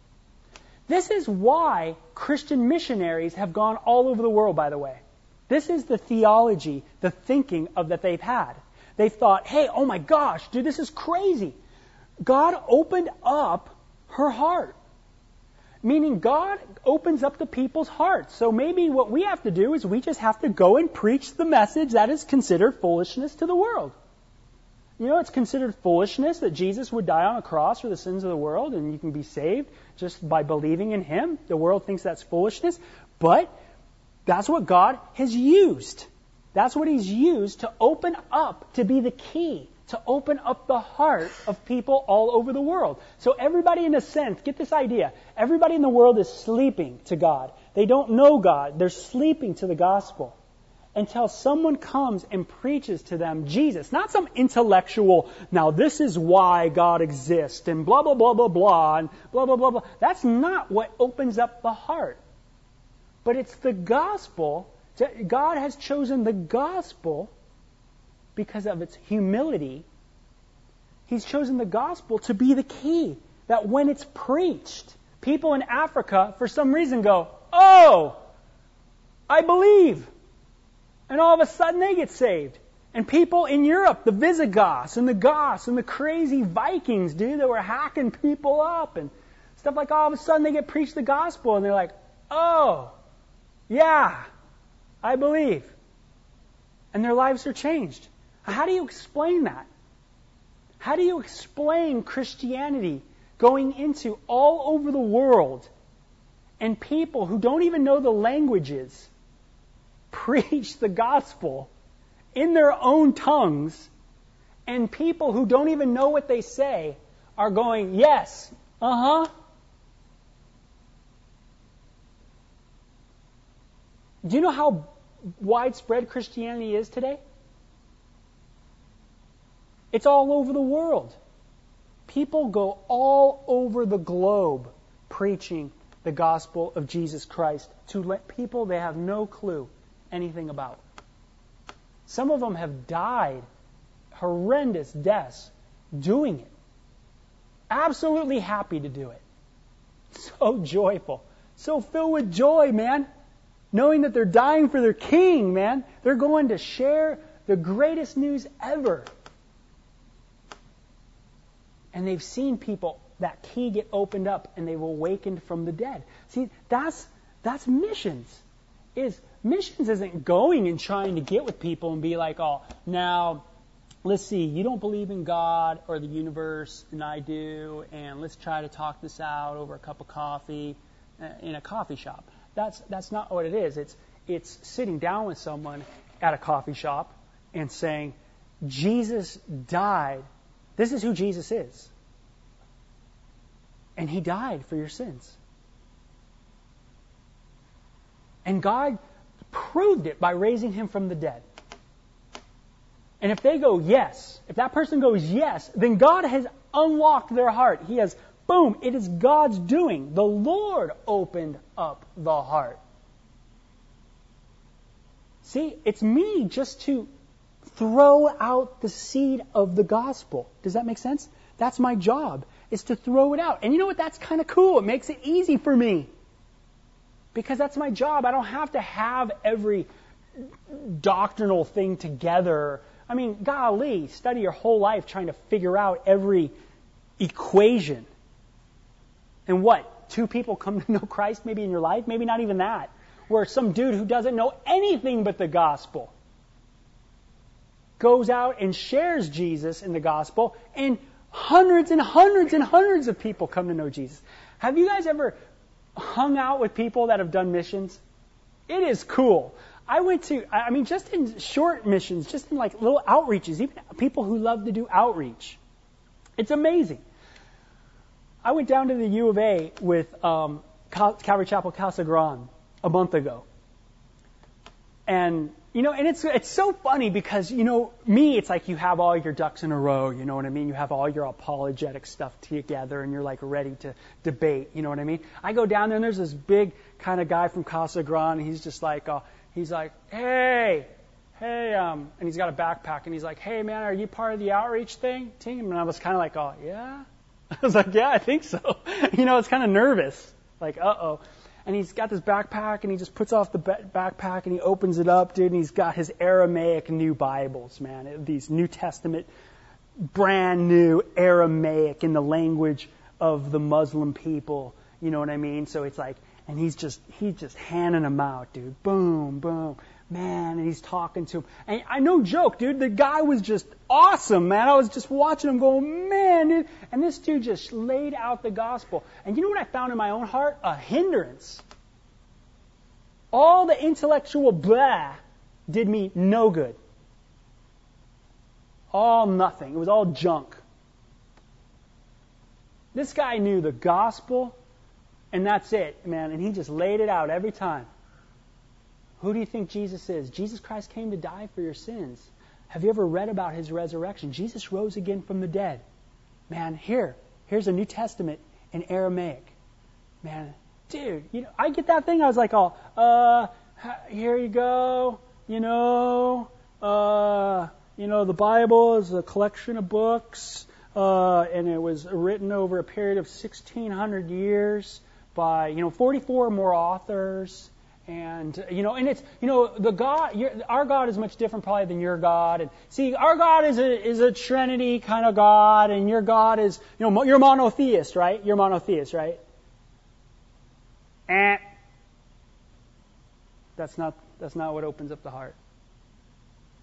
Speaker 1: This is why Christian missionaries have gone all over the world, by the way. This is the theology, the thinking of that they've had. They've thought, hey, oh my gosh, dude, this is crazy. God opened up her heart. Meaning God opens up the people's hearts. So maybe what we have to do is we just have to go and preach the message that is considered foolishness to the world. You know, it's considered foolishness that Jesus would die on a cross for the sins of the world and you can be saved just by believing in Him. The world thinks that's foolishness. But that's what God has used. That's what He's used to open up, to be the key, to open up the heart of people all over the world. So everybody, in a sense, get this idea. Everybody in the world is sleeping to God. They don't know God. They're sleeping to the gospel until someone comes and preaches to them Jesus. Not some intellectual, now this is why God exists, and blah, blah, blah, blah, blah, and blah, blah, blah, blah. That's not what opens up the heart. But it's the gospel. God has chosen the gospel because of its humility. He's chosen the gospel to be the key. That when it's preached, people in Africa, for some reason, go, oh, I believe. And all of a sudden they get saved. And people in Europe, the Visigoths and the Goths and the crazy Vikings, dude, that were hacking people up and stuff like, all of a sudden they get preached the gospel and they're like, oh, yeah, I believe. And their lives are changed. How do you explain that? How do you explain Christianity going into all over the world, and people who don't even know the languages preach the gospel in their own tongues, and people who don't even know what they say are going, yes, uh-huh. Do you know how widespread Christianity is today? It's all over the world. People go all over the globe preaching the gospel of Jesus Christ to let people they have no clue anything about. Some of them have died horrendous deaths doing it. Absolutely happy to do it. So joyful. So filled with joy, man. Knowing that they're dying for their king, man. They're going to share the greatest news ever. And they've seen people, that key get opened up and they've awakened from the dead. See, that's that's missions. Is missions isn't going and trying to get with people and be like, oh, now, let's see, you don't believe in God or the universe, and I do, and let's try to talk this out over a cup of coffee in a coffee shop. That's that's not what it is. It's it's sitting down with someone at a coffee shop and saying, Jesus died. This is who Jesus is. And He died for your sins. And God proved it by raising Him from the dead. And if they go yes, if that person goes yes, then God has unlocked their heart. He has, boom, it is God's doing. The Lord opened up the heart. See, it's me just to throw out the seed of the gospel. Does that make sense? That's my job, is to throw it out. And you know what? That's kind of cool. It makes it easy for me. Because that's my job. I don't have to have every doctrinal thing together. I mean, golly, study your whole life trying to figure out every equation. And what? Two people come to know Christ maybe in your life? Maybe not even that. Where some dude who doesn't know anything but the gospel goes out and shares Jesus in the gospel, and hundreds and hundreds and hundreds of people come to know Jesus. Have you guys ever hung out with people that have done missions? It is cool. I went to, I mean, just in short missions, just in like little outreaches, even people who love to do outreach. It's amazing. I went down to the U of A with um, Calvary Chapel Casa Grande a month ago. And You know, and it's it's so funny because, you know, me, it's like you have all your ducks in a row, you know what I mean? You have all your apologetic stuff together and you're like ready to debate, you know what I mean? I go down there and there's this big kind of guy from Casa Grande, and he's just like, uh, he's like, hey, hey, um, and he's got a backpack, and he's like, hey, man, are you part of the outreach thing, team? And I was kind of like, oh, yeah? I was like, yeah, I think so. You know, it's kind of nervous, like, uh-oh. And he's got this backpack, and he just puts off the backpack, and he opens it up, dude, and he's got his Aramaic new Bibles, man. These New Testament, brand new Aramaic in the language of the Muslim people. You know what I mean? So it's like, and he's just, he's just handing them out, dude. Boom, boom. Man, and he's talking to him. And I no joke, dude, the guy was just awesome, man. I was just watching him going, man, dude. And this dude just laid out the gospel. And you know what I found in my own heart? A hindrance. All the intellectual blah did me no good. All nothing. It was all junk. This guy knew the gospel, and that's it, man. And he just laid it out every time. Who do you think Jesus is? Jesus Christ came to die for your sins. Have you ever read about His resurrection? Jesus rose again from the dead. Man, here, here's a New Testament in Aramaic. Man, dude, you know, I get that thing. I was like, oh, uh, here you go. You know, uh, you know, the Bible is a collection of books, uh, and it was written over a period of sixteen hundred years by, you know, forty-four more authors. And, you know, and it's, you know, the God, your, our God is much different probably than your God. And see, our God is a, is a Trinity kind of God, and your God is, you know, you're monotheist, right? You're monotheist, right? Eh. That's not, that's not what opens up the heart.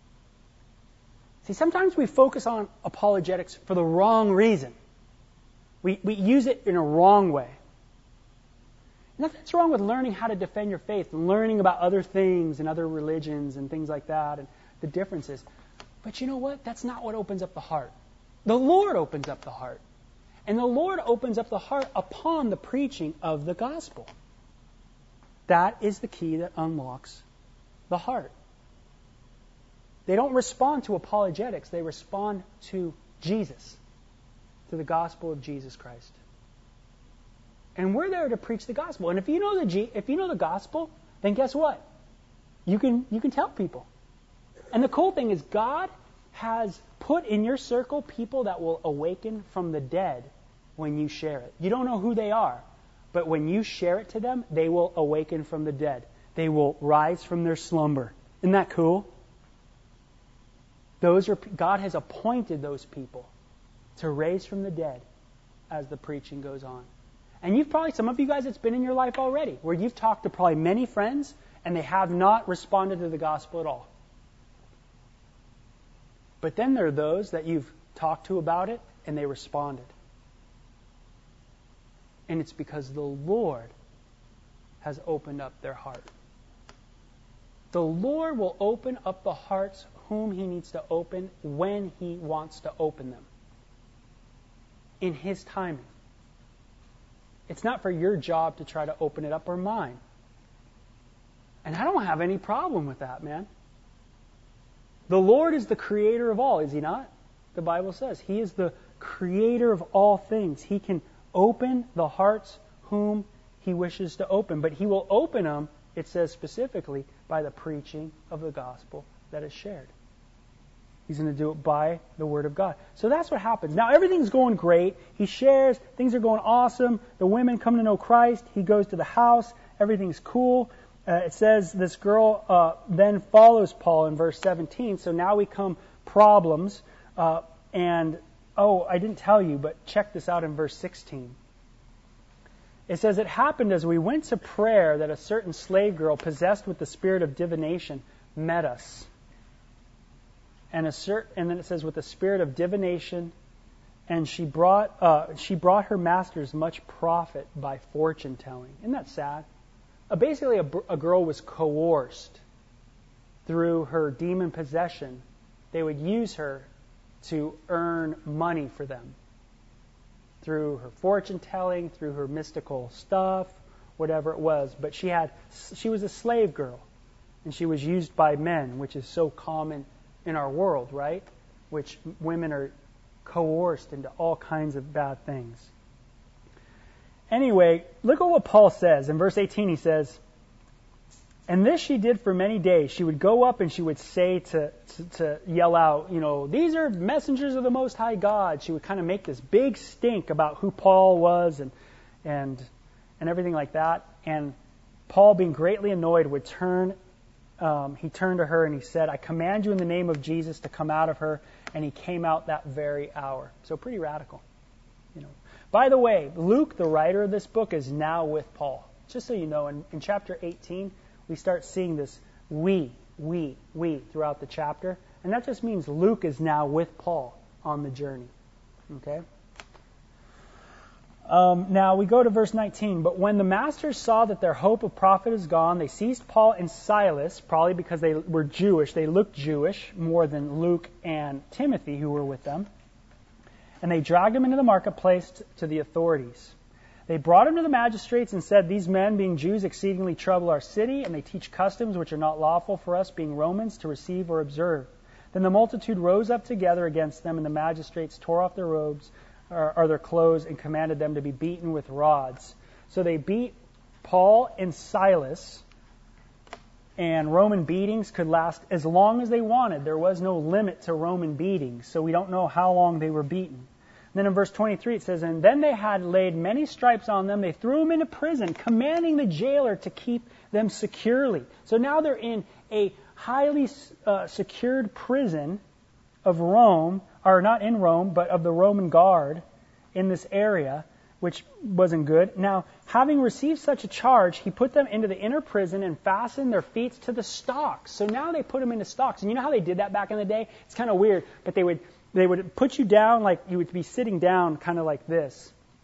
Speaker 1: See, sometimes we focus on apologetics for the wrong reason. We, we use it in a wrong way. Nothing's wrong with learning how to defend your faith, and learning about other things and other religions and things like that and the differences. But you know what? That's not what opens up the heart. The Lord opens up the heart. And the Lord opens up the heart upon the preaching of the gospel. That is the key that unlocks the heart. They don't respond to apologetics. They respond to Jesus, to the gospel of Jesus Christ. And we're there to preach the gospel. And if you know the G, if you know the gospel, then guess what? You can you can tell people. And the cool thing is God has put in your circle people that will awaken from the dead when you share it. You don't know who they are, but when you share it to them, they will awaken from the dead. They will rise from their slumber. Isn't that cool? Those are God has appointed those people to raise from the dead as the preaching goes on. And you've probably, some of you guys, it's been in your life already, where you've talked to probably many friends and they have not responded to the gospel at all. But then there are those that you've talked to about it and they responded. And it's because the Lord has opened up their heart. The Lord will open up the hearts whom He needs to open when He wants to open them. In His timing. It's not for your job to try to open it up or mine. And I don't have any problem with that, man. The Lord is the creator of all, is He not? The Bible says He is the creator of all things. He can open the hearts whom He wishes to open. But He will open them, it says specifically, by the preaching of the gospel that is shared. He's going to do it by the Word of God. So that's what happens. Now everything's going great. He shares. Things are going awesome. The women come to know Christ. He goes to the house. Everything's cool. Uh, it says this girl uh, then follows Paul in verse seventeen. So now we come problems. Uh, and, oh, I didn't tell you, but check this out in verse sixteen. It says, "It happened as we went to prayer that a certain slave girl possessed with the spirit of divination met us. And a cert, and then it says, with the spirit of divination, and she brought uh, she brought her masters much profit by fortune telling." Isn't that sad? Uh, basically, a, a girl was coerced through her demon possession. They would use her to earn money for them through her fortune telling, through her mystical stuff, whatever it was. But she had she was a slave girl, and she was used by men, which is so common in our world, right? Which women are coerced into all kinds of bad things. Anyway, look at what Paul says. In verse eighteen he says, "And this she did for many days. She would go up and she would say to, to, to yell out, you know, these are messengers of the Most High God." She would kind of make this big stink about who Paul was and and and everything like that. And Paul, being greatly annoyed, would turn Um, he turned to her and he said, "I command you in the name of Jesus to come out of her." And he came out that very hour. So pretty radical. You know. By the way, Luke, the writer of this book, is now with Paul. Just so you know, in, in chapter eighteen, we start seeing this we, we, we throughout the chapter. And that just means Luke is now with Paul on the journey. Okay? Um, now we go to verse nineteen. "But when the masters saw that their hope of profit is gone, they seized Paul and Silas," probably because they were Jewish. They looked Jewish more than Luke and Timothy, who were with them. "And they dragged them into the marketplace t- to the authorities. They brought him to the magistrates and said, 'These men, being Jews, exceedingly trouble our city, and they teach customs which are not lawful for us, being Romans, to receive or observe.' Then the multitude rose up together against them, and the magistrates tore off their robes, or, or their clothes, and commanded them to be beaten with rods. So they beat Paul and Silas, and Roman beatings could last as long as they wanted. There was no limit to Roman beatings, so we don't know how long they were beaten. And then in verse twenty-three it says, "And then they had laid many stripes on them. They threw them into prison, commanding the jailer to keep them securely." So now they're in a highly uh, secured prison of Rome, or not in Rome, but of the Roman guard in this area, which wasn't good. Now, having received such a charge, he put them into the inner prison and fastened their feet to the stocks. So now they put them into stocks. And you know how they did that back in the day? It's kind of weird, but they would they would put you down like you would be sitting down kind of like this.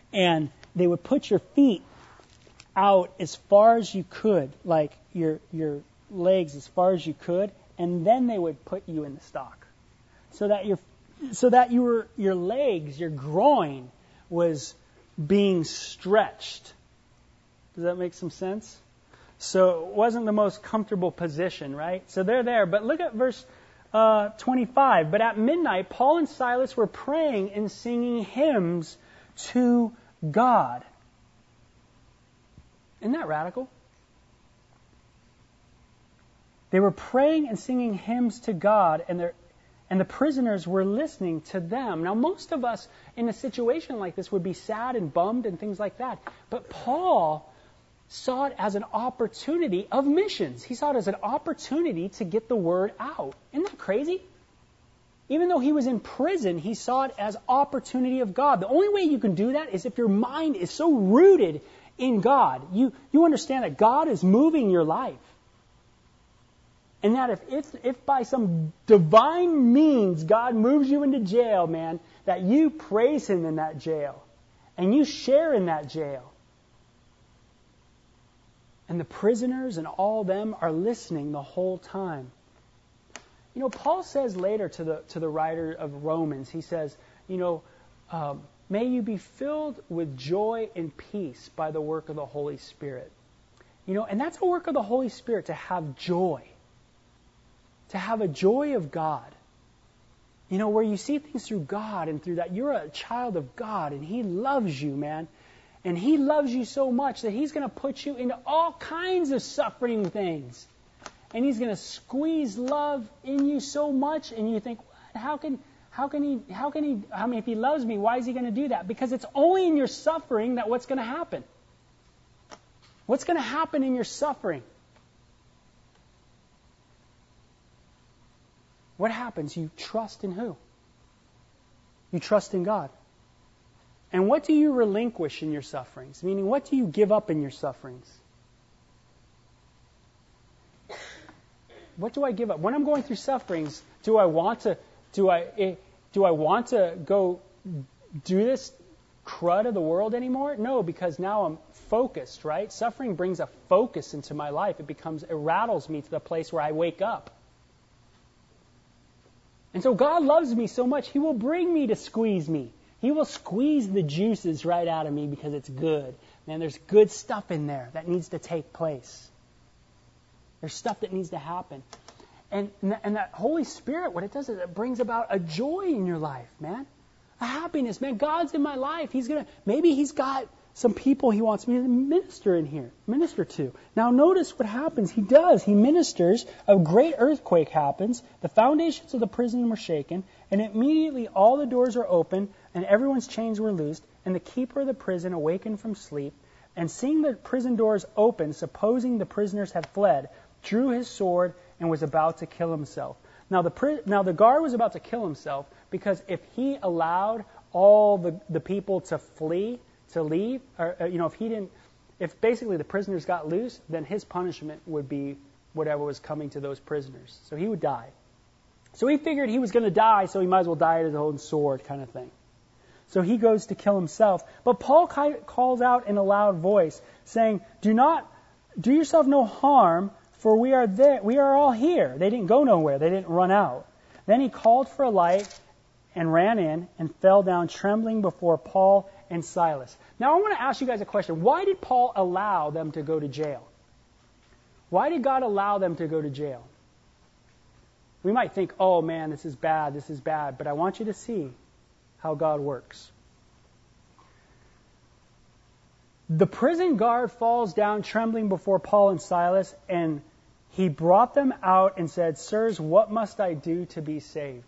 Speaker 1: and they would put your feet out as far as you could, like your your legs as far as you could, and then they would put you in the stock, so that your so that you were your legs, your groin was being stretched. Does that make some sense? So it wasn't the most comfortable position, right? So they're there. But look at verse uh, twenty-five. But at midnight, Paul and Silas were praying and singing hymns to God. Isn't that radical? They were praying and singing hymns to God, and they're And the prisoners were listening to them. Now, most of us in a situation like this would be sad and bummed and things like that. But Paul saw it as an opportunity of missions. He saw it as an opportunity to get the word out. Isn't that crazy? Even though he was in prison, he saw it as opportunity of God. The only way you can do that is if your mind is so rooted in God. You, you understand that God is moving your life. And that if, if if by some divine means God moves you into jail, man, that you praise Him in that jail. And you share in that jail. And the prisoners and all them are listening the whole time. You know, Paul says later to the to the writer of Romans, he says, you know, um, may you be filled with joy and peace by the work of the Holy Spirit. You know, and that's a work of the Holy Spirit, to have joy. To have a joy of God. You know, where you see things through God and through that. You're a child of God and He loves you, man. And He loves you so much that He's going to put you into all kinds of suffering things. And He's going to squeeze love in you so much, and you think, what? How can, how can He, how can He, I mean, if He loves me, why is He going to do that? Because it's only in your suffering that what's going to happen. What's going to happen in your suffering? What happens? You trust in who? You trust in God. And what do you relinquish in your sufferings? Meaning, what do you give up in your sufferings? What do I give up? When I'm going through sufferings, do I want to do I do I want to go do this crud of the world anymore? No, because now I'm focused, right? Suffering brings a focus into my life. It becomes it rattles me to the place where I wake up. And so God loves me so much, He will bring me to squeeze me. He will squeeze the juices right out of me because it's good. Man, there's good stuff in there that needs to take place. There's stuff that needs to happen. And, and that Holy Spirit, what it does is it brings about a joy in your life, man. A happiness, man. God's in my life. He's gonna, maybe He's got some people He wants me to minister in here, minister to. Now notice what happens. He does. He ministers. A great earthquake happens. The foundations of the prison were shaken, and immediately all the doors are open, and everyone's chains were loosed, and the keeper of the prison awakened from sleep, and seeing the prison doors open, supposing the prisoners had fled, drew his sword and was about to kill himself. Now the pri- now the guard was about to kill himself because if he allowed all the, the people to flee, to leave, or, or, you know, if he didn't, if basically the prisoners got loose, then his punishment would be whatever was coming to those prisoners. So he would die. So he figured he was going to die, so he might as well die at his own sword kind of thing. So he goes to kill himself. But Paul calls out in a loud voice, saying, "Do not, do yourself no harm, for we are there. We are all here." They didn't go nowhere. They didn't run out. Then he called for a light and ran in and fell down trembling before Paul and Silas. Now I want to ask you guys a question. Why did Paul allow them to go to jail? Why did God allow them to go to jail? We might think, oh man, this is bad, this is bad. But I want you to see how God works. The prison guard falls down trembling before Paul and Silas, and he brought them out and said, "Sirs, what must I do to be saved?"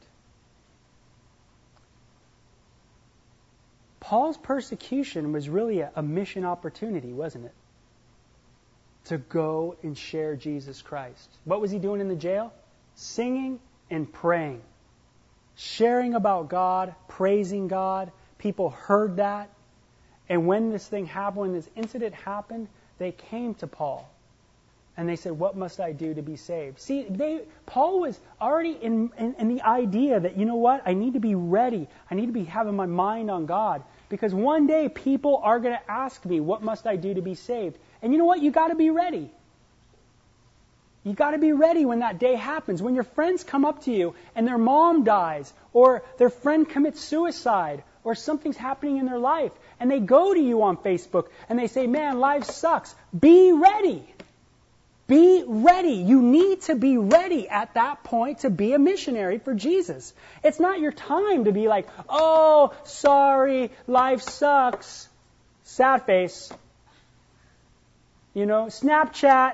Speaker 1: Paul's persecution was really a, a mission opportunity, wasn't it? To go and share Jesus Christ. What was he doing in the jail? Singing and praying. Sharing about God, praising God. People heard that. And when this thing happened, when this incident happened, they came to Paul. And they said, "What must I do to be saved?" See, they, Paul was already in, in, in the idea that, you know what, I need to be ready. I need to be having my mind on God. Because one day people are going to ask me, what must I do to be saved? And you know what? You got to be ready. You got to be ready when that day happens. When your friends come up to you and their mom dies, or their friend commits suicide, or something's happening in their life, and they go to you on Facebook and they say, man, life sucks. Be ready. Be ready. You need to be ready at that point to be a missionary for Jesus. It's not your time to be like, oh, sorry, life sucks. Sad face. You know, Snapchat.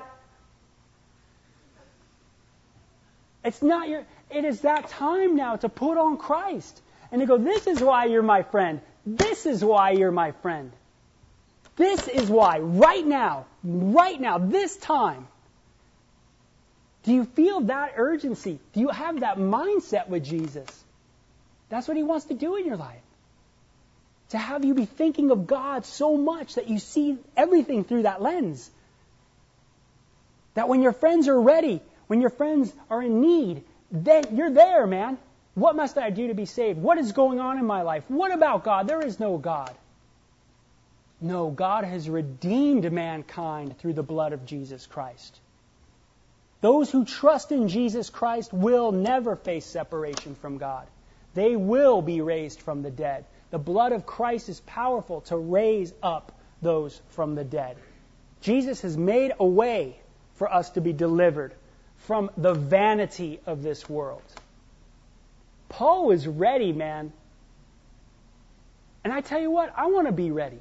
Speaker 1: It's not your, it is that time now to put on Christ. And to go, this is why you're my friend. This is why you're my friend. This is why. Right now. Right now. This time. Do you feel that urgency? Do you have that mindset with Jesus? That's what He wants to do in your life. To have you be thinking of God so much that you see everything through that lens. That when your friends are ready, when your friends are in need, then you're there, man. What must I do to be saved? What is going on in my life? What about God? There is no God. No, God has redeemed mankind through the blood of Jesus Christ. Those who trust in Jesus Christ will never face separation from God. They will be raised from the dead. The blood of Christ is powerful to raise up those from the dead. Jesus has made a way for us to be delivered from the vanity of this world. Paul is ready, man. And I tell you what, I want to be ready.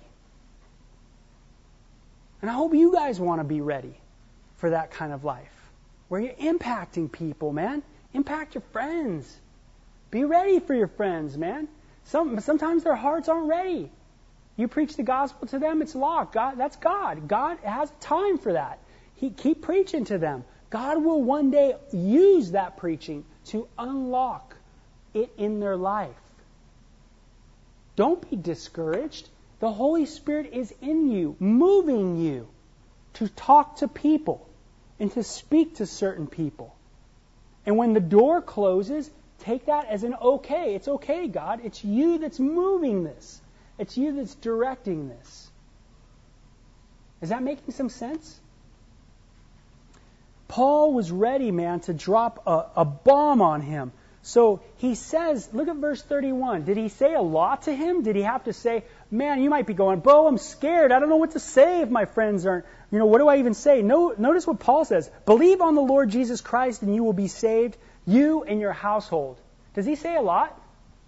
Speaker 1: And I hope you guys want to be ready for that kind of life. Where you're impacting people, man. Impact your friends. Be ready for your friends, man. Some, sometimes their hearts aren't ready. You preach the gospel to them, it's locked. God, that's God. God has time for that. He keep preaching to them. God will one day use that preaching to unlock it in their life. Don't be discouraged. The Holy Spirit is in you, moving you to talk to people and to speak to certain people. And when the door closes, take that as an okay. It's okay, God. It's you that's moving this. It's you that's directing this. Is that making some sense? Paul was ready, man, to drop a, a bomb on him. So he says, look at verse thirty-one. Did he say a lot to him? Did he have to say, man, you might be going, Bo, I'm scared. I don't know what to say if my friends aren't, you know, what do I even say? No, notice what Paul says. Believe on the Lord Jesus Christ and you will be saved, you and your household. Does he say a lot?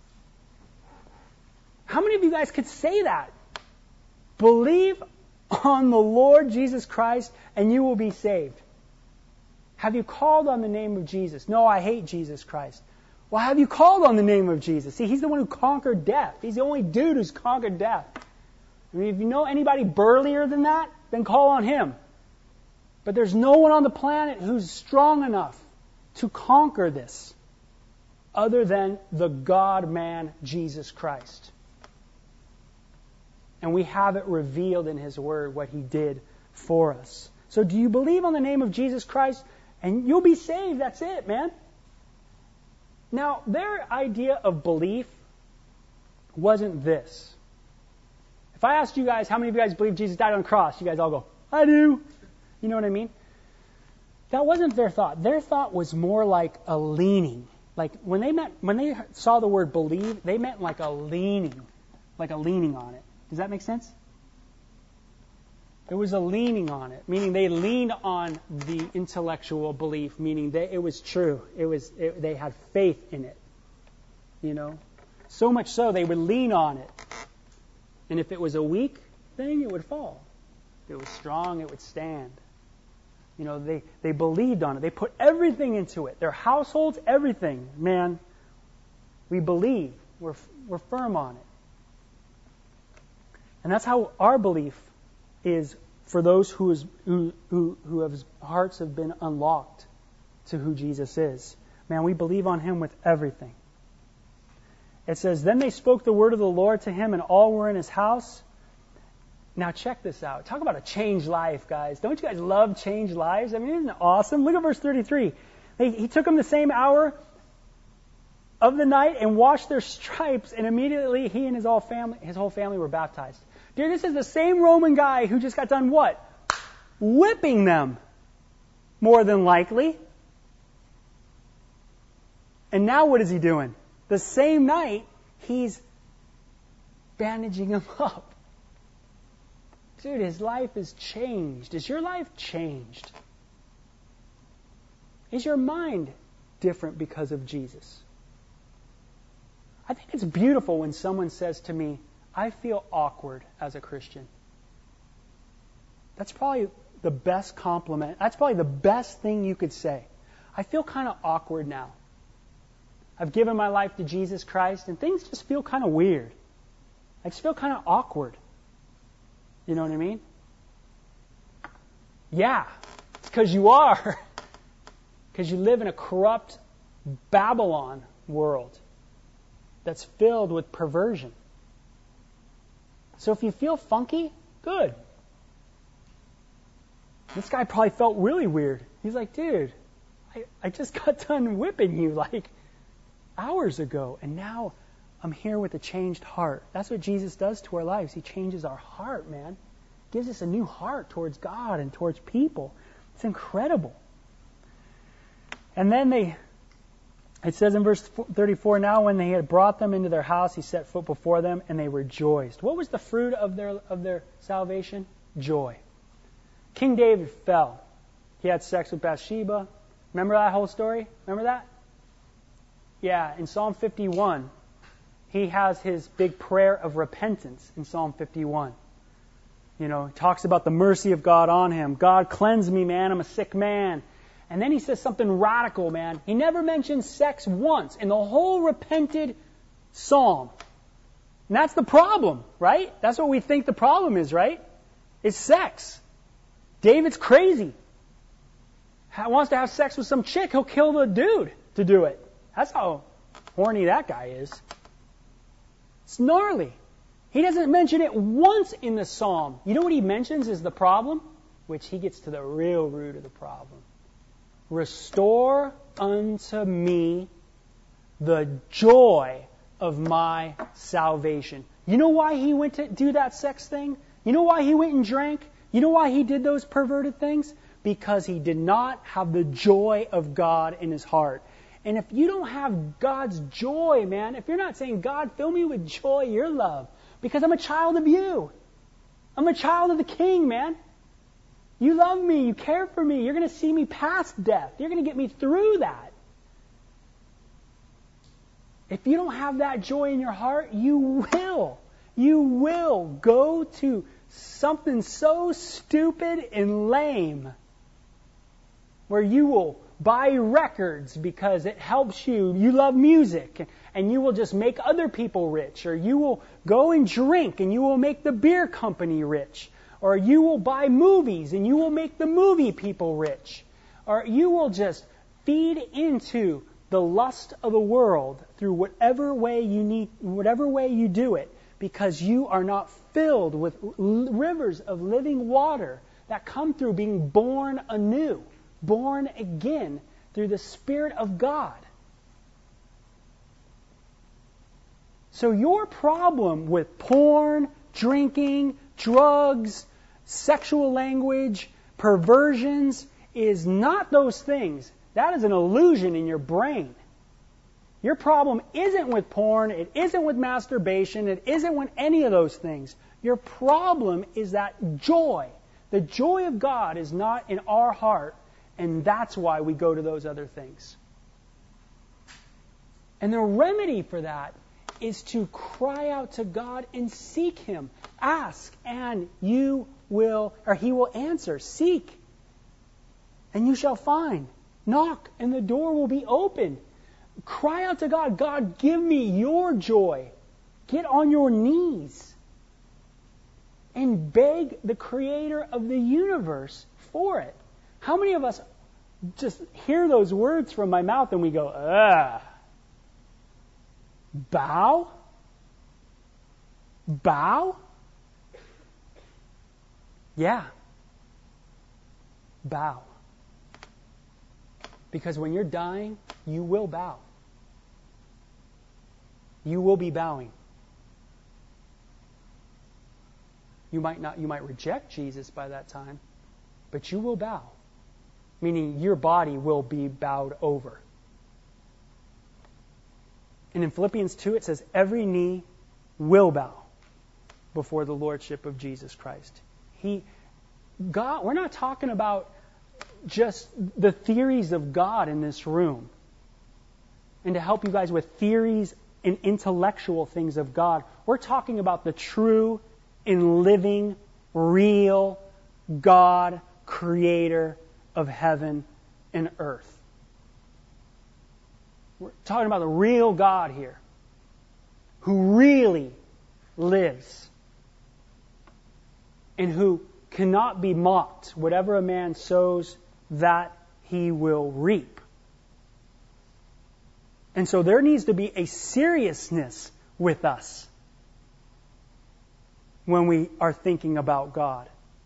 Speaker 1: How many of you guys could say that? Believe on the Lord Jesus Christ and you will be saved. Have you called on the name of Jesus? No, I hate Jesus Christ. Well, have you called on the name of Jesus? See, He's the one who conquered death. He's the only dude who's conquered death. I mean, if you know anybody burlier than that, then call on Him. But there's no one on the planet who's strong enough to conquer this other than the God-man, Jesus Christ. And we have it revealed in His Word what He did for us. So do you believe on the name of Jesus Christ? And you'll be saved. That's it, man. Now, their idea of belief wasn't this. If I asked you guys, how many of you guys believe Jesus died on the cross? You guys all go, I do. You know what I mean? That wasn't their thought. Their thought was more like a leaning. Like when they meant, when they saw the word believe, they meant like a leaning, like a leaning on it. Does that make sense? It was a leaning on it, meaning they leaned on the intellectual belief, meaning that it was true. It was it, they had faith in it, you know. So much so they would lean on it, and if it was a weak thing, it would fall. If it was strong, it would stand. You know, they they believed on it. They put everything into it. Their households, everything. Man, we believe. We're we're firm on it, and that's how our belief is for those who, is, who, who, who have hearts have been unlocked to who Jesus is. Man, we believe on Him with everything. It says, then they spoke the word of the Lord to him, and all were in his house. Now check this out. Talk about a changed life, guys. Don't you guys love changed lives? I mean, isn't it awesome? Look at verse thirty-three. He took them the same hour of the night and washed their stripes, and immediately he and his whole family, his whole family were baptized. Dude, this is the same Roman guy who just got done what? Whipping them, more than likely. And now what is he doing? The same night, he's bandaging them up. Dude, his life is changed. Is your life changed? Is your mind different because of Jesus? I think it's beautiful when someone says to me, I feel awkward as a Christian. That's probably the best compliment. That's probably the best thing you could say. I feel kind of awkward now. I've given my life to Jesus Christ, and things just feel kind of weird. I just feel kind of awkward. You know what I mean? Yeah, it's because you are. Because you live in a corrupt Babylon world that's filled with perversion. So if you feel funky, good. This guy probably felt really weird. He's like, dude, I, I just got done whipping you like hours ago, and now I'm here with a changed heart. That's what Jesus does to our lives. He changes our heart, man. Gives us a new heart towards God and towards people. It's incredible. And then they, it says in verse thirty-four, now when they had brought them into their house, he set foot before them, and they rejoiced. What was the fruit of their of their salvation? Joy. King David fell. He had sex with Bathsheba. Remember that whole story? Remember that? Yeah, in Psalm fifty-one, he has his big prayer of repentance in Psalm fifty-one. You know, he talks about the mercy of God on him. God, cleanse me, man. I'm a sick man. And then he says something radical, man. He never mentions sex once in the whole repented psalm. And that's the problem, right? That's what we think the problem is, right? It's sex. David's crazy. He wants to have sex with some chick, he'll kill the dude to do it. That's how horny that guy is. It's gnarly. He doesn't mention it once in the psalm. You know what he mentions is the problem? Which he gets to the real root of the problem. Restore unto me the joy of my salvation. You know why he went to do that sex thing? You know why he went and drank? You know why he did those perverted things? Because he did not have the joy of God in his heart. And if you don't have God's joy, man, if you're not saying, God, fill me with joy, your love, because I'm a child of you. I'm a child of the King, man. You love me. You care for me. You're going to see me past death. You're going to get me through that. If you don't have that joy in your heart, you will. You will go to something so stupid and lame where you will buy records because it helps you. You love music, and you will just make other people rich. Or you will go and drink, and you will make the beer company rich. Or you will buy movies, and you will make the movie people rich. Or you will just feed into the lust of the world through whatever way you need, whatever way you do it, because you are not filled with rivers of living water that come through being born anew, born again through the Spirit of God. So your problem with porn, drinking, drugs, sexual language, perversions is not those things. That is an illusion in your brain. Your problem isn't with porn, it isn't with masturbation, it isn't with any of those things. Your problem is that joy. The joy of God is not in our heart, and that's why we go to those other things. And the remedy for that is to cry out to God and seek Him. Ask, and you will, or He will answer. Seek, and you shall find. Knock, and the door will be open. Cry out to God. God, give me your joy. Get on your knees and beg the Creator of the universe for it. How many of us just hear those words from my mouth and we go, ugh? Bow? Bow? Yeah. Bow. Because when you're dying, you will bow. you will be bowing. You might not, you might reject Jesus by that time, but you will bow. Meaning your body will be bowed over. And in Philippians two it says, every knee will bow before the lordship of Jesus Christ. He, God, we're not talking about just the theories of God in this room. And to help you guys with theories and intellectual things of God, we're talking about the true and living, real God, creator of heaven and earth. We're talking about the real God here, who really lives and who cannot be mocked. Whatever a man sows, that he will reap. And so there needs to be a seriousness with us when we are thinking about God,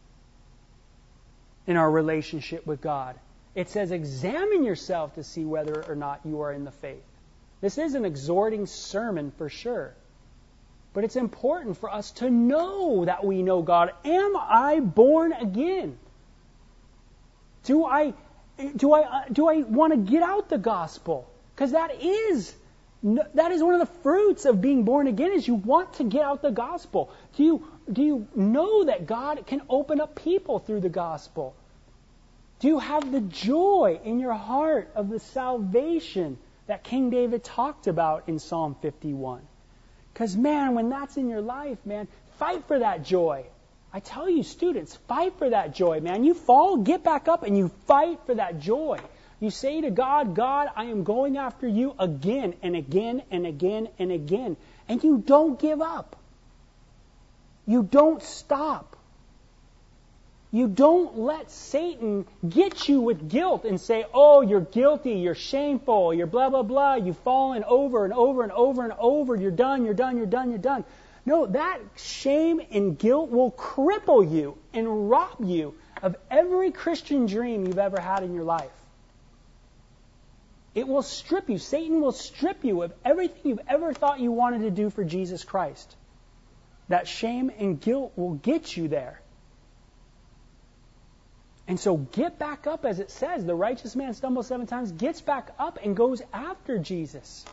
Speaker 1: in our relationship with God. It says, examine yourself to see whether or not you are in the faith. This is an exhorting sermon for sure. But it's important for us to know that we know God. Am I born again? Do I do I do I want to get out the gospel? Because that is that is one of the fruits of being born again, is you want to get out the gospel. Do you do you know that God can open up people through the gospel? Do you have the joy in your heart of the salvation that King David talked about in Psalm fifty-one? Because, man, when that's in your life, man, fight for that joy. I tell you, students, fight for that joy, man. You fall, get back up, and you fight for that joy. You say to God, God, I am going after you again and again and again and again. And you don't give up. You don't stop. You don't let Satan get you with guilt and say, oh, you're guilty, you're shameful, you're blah, blah, blah, you've fallen over and over and over and over, you're done, you're done, you're done, you're done. No, that shame and guilt will cripple you and rob you of every Christian dream you've ever had in your life. It will strip you. Satan will strip you of everything you've ever thought you wanted to do for Jesus Christ. That shame and guilt will get you there. And so get back up, as it says. The righteous man stumbles seven times, gets back up and goes after Jesus.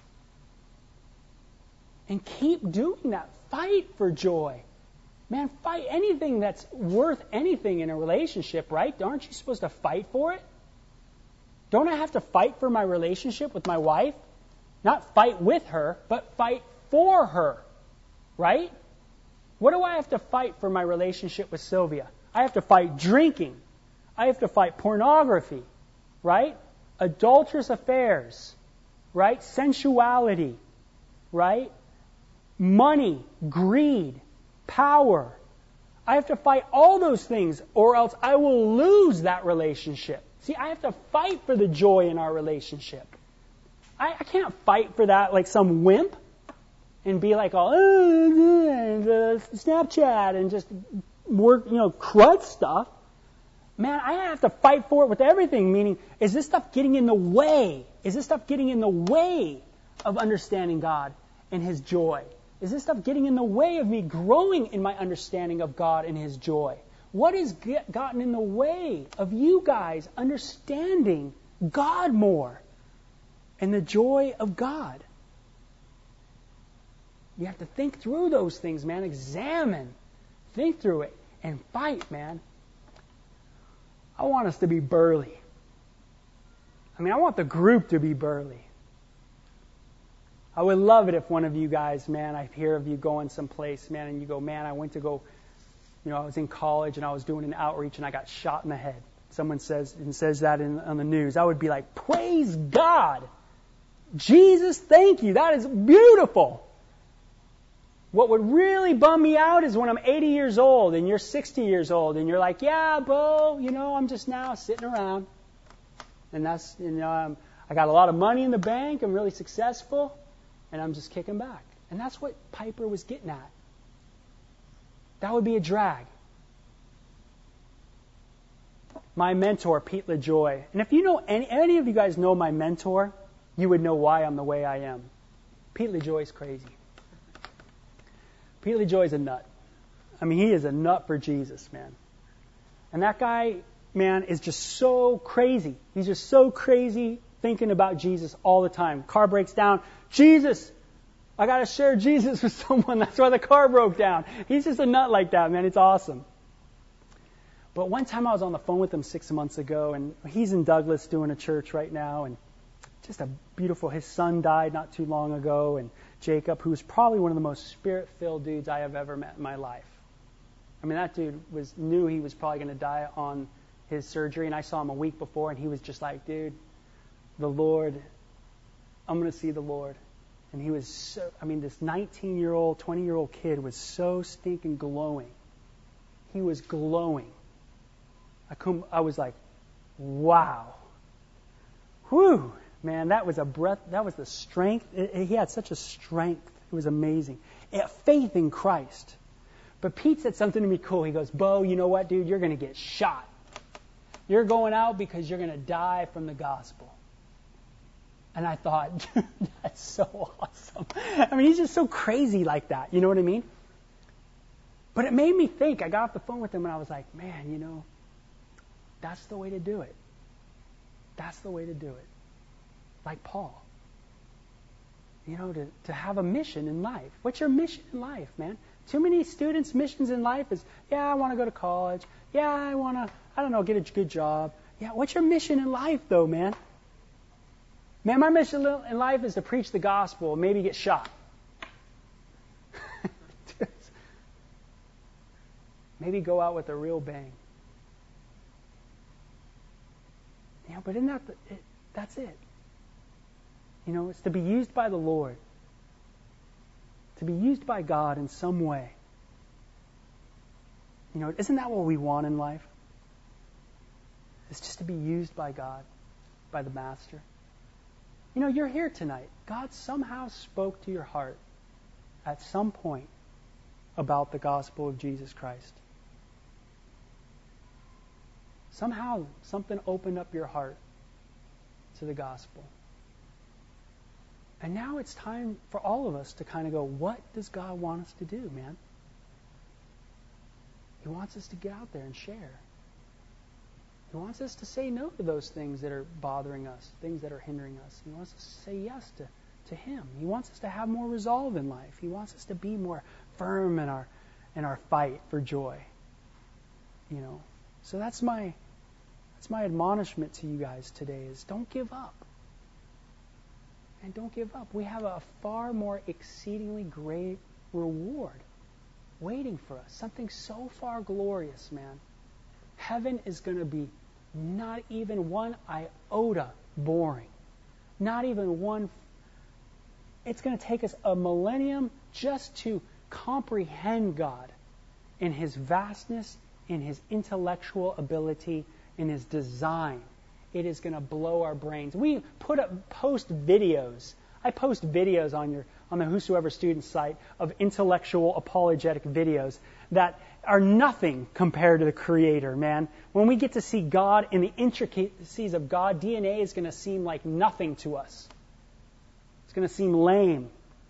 Speaker 1: And keep doing that. Fight for joy. Man, fight anything that's worth anything in a relationship, right? Aren't you supposed to fight for it? Don't I have to fight for my relationship with my wife? Not fight with her, but fight for her. Right? What do I have to fight for my relationship with Sylvia? I have to fight drinking. I have to fight pornography, right? Adulterous affairs, right? Sensuality, right? Money, greed, power. I have to fight all those things, or else I will lose that relationship. See, I have to fight for the joy in our relationship. I, I can't fight for that like some wimp and be like, all, oh, Snapchat and just work, you know, crud stuff. Man, I have to fight for it with everything, meaning, is this stuff getting in the way? Is this stuff getting in the way of understanding God and His joy? Is this stuff getting in the way of me growing in my understanding of God and His joy? What has get, gotten in the way of you guys understanding God more and the joy of God? You have to think through those things, man. Examine. Think through it and fight, man. I want us to be burly. I mean, I want the group to be burly. I would love it if one of you guys, man, I hear of you going someplace, man, and you go, man, I went to go, you know, I was in college and I was doing an outreach and I got shot in the head. Someone says and says that in, on the news. I would be like, praise God. Jesus, thank you. That is beautiful. What would really bum me out is when I'm eighty years old and you're sixty years old and you're like, yeah, Bo, you know, I'm just now sitting around. And that's, you know, I'm, I got a lot of money in the bank. I'm really successful. And I'm just kicking back. And that's what Piper was getting at. That would be a drag. My mentor, Pete LaJoy. And if you know any, any of you guys know my mentor, you would know why I'm the way I am. Pete LaJoy's crazy. Pete LaJoy's a nut. I mean, he is a nut for Jesus, man. And that guy, man, is just so crazy. He's just so crazy thinking about Jesus all the time. Car breaks down. Jesus! I got to share Jesus with someone. That's why the car broke down. He's just a nut like that, man. It's awesome. But one time I was on the phone with him six months ago, and he's in Douglas doing a church right now, and just a beautiful, his son died not too long ago, and Jacob, who's probably one of the most spirit-filled dudes I have ever met in my life. I mean, that dude was knew he was probably going to die on his surgery, and I saw him a week before, and he was just like, dude, the Lord, I'm going to see the Lord. And he was so, I mean, this nineteen-year-old, twenty-year-old kid was so stinking glowing. He was glowing. I couldn't, I was like, wow. Whew, man, that was a breath, that was the strength. It, it, he had such a strength. It was amazing. It, faith in Christ. But Pete said something to me cool. He goes, Bo, you know what, dude? You're going to get shot. You're going out because you're going to die from the gospel. And I thought, that's so awesome. I mean, he's just so crazy like that. You know what I mean? But it made me think. I got off the phone with him and I was like, man, you know, that's the way to do it. That's the way to do it. Like Paul. You know, to, to have a mission in life. What's your mission in life, man? Too many students' missions in life is, yeah, I want to go to college. Yeah, I want to, I don't know, get a good job. Yeah, what's your mission in life, though, man? Man, my mission in life is to preach the gospel and maybe get shot. Maybe go out with a real bang. You know, but isn't that the, it, that's it? You know, it's to be used by the Lord. To be used by God in some way. You know, isn't that what we want in life? It's just to be used by God, by the Master. You know, you're here tonight. God somehow spoke to your heart at some point about the gospel of Jesus Christ. Somehow something opened up your heart to the gospel. And now it's time for all of us to kind of go, what does God want us to do, man? He wants us to get out there and share. He wants us to say no to those things that are bothering us, things that are hindering us. He wants us to say yes to, to Him. He wants us to have more resolve in life. He wants us to be more firm in our in our fight for joy. You know. So that's my that's my admonishment to you guys today is don't give up. And don't give up. We have a far more exceedingly great reward waiting for us. Something so far glorious, man. Heaven is going to be not even one iota boring. Not even one. It's going to take us a millennium just to comprehend God in His vastness, in His intellectual ability, in His design. It is going to blow our brains. We put up, post videos. I post videos on your on the Whosoever Student site of intellectual apologetic videos that are nothing compared to the Creator, man. When we get to see God in the intricacies of God, D N A is going to seem like nothing to us. It's going to seem lame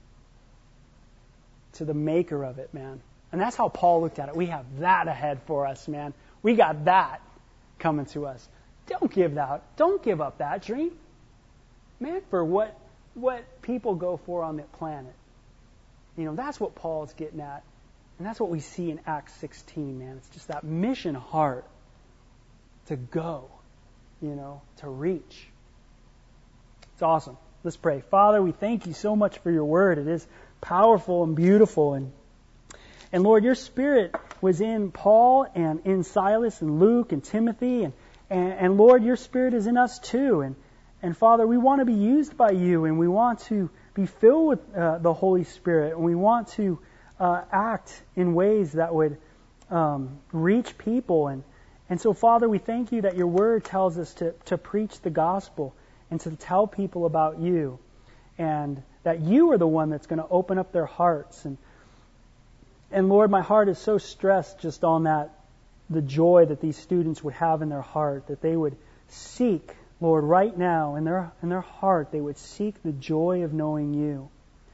Speaker 1: to the maker of it, man. And that's how Paul looked at it. We have that ahead for us, man. We got that coming to us. Don't give that. Don't give up that dream, man. For what what people go for on the planet, you know, that's what Paul's getting at, and that's what we see in Acts sixteen, man. It's just that mission heart to go, you know, to reach. It's awesome. Let's pray. Father, we thank you so much for your word. It is powerful and beautiful, and and Lord, your Spirit was in Paul and in Silas and Luke and Timothy, and And, and Lord, your Spirit is in us too. And, and Father, we want to be used by you, and we want to be filled with uh, the Holy Spirit, and we want to uh, act in ways that would um, reach people. And, and so, Father, we thank you that your word tells us to, to preach the gospel and to tell people about you, and that you are the one that's going to open up their hearts. And, and Lord, my heart is so stressed just on that, the joy that these students would have in their heart, that they would seek, Lord, right now in their in their heart, they would seek the joy of knowing you.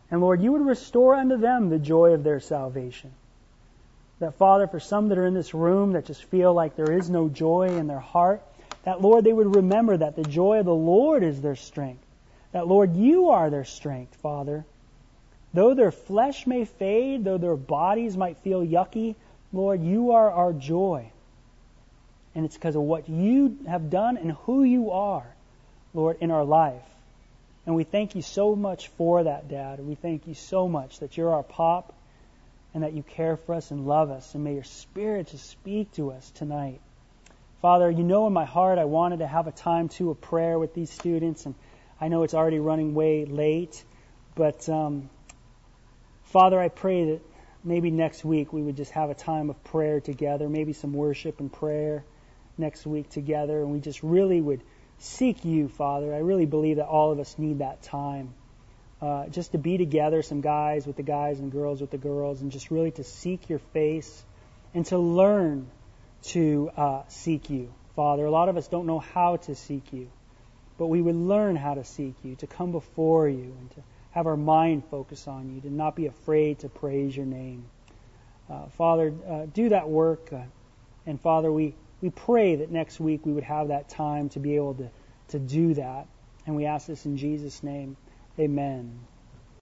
Speaker 1: And Lord, you would restore unto them the joy of their salvation. That, Father, for some that are in this room that just feel like there is no joy in their heart, that, Lord, they would remember that the joy of the Lord is their strength. That, Lord, you are their strength, Father. Though their flesh may fade, though their bodies might feel yucky, Lord, you are our joy. And it's because of what you have done and who you are, Lord, in our life. And we thank you so much for that, Dad. We thank you so much that you're our pop and that you care for us and love us. And may your Spirit just speak to us tonight. Father, you know in my heart I wanted to have a time, too, of prayer with these students. And I know it's already running way late. But, um, Father, I pray that maybe next week we would just have a time of prayer together. Maybe some worship and prayer next week together. And we just really would seek you, Father. I really believe that all of us need that time. Uh, just to be together, some guys with the guys and girls with the girls, and just really to seek your face and to learn to uh, seek you, Father. A lot of us don't know how to seek you, but we would learn how to seek you, to come before you and to have our mind focus on you, to not be afraid to praise your name. Uh, Father, uh, do that work. Uh, and Father, we, we pray that next week we would have that time to be able to, to do that. And we ask this in Jesus' name. Amen.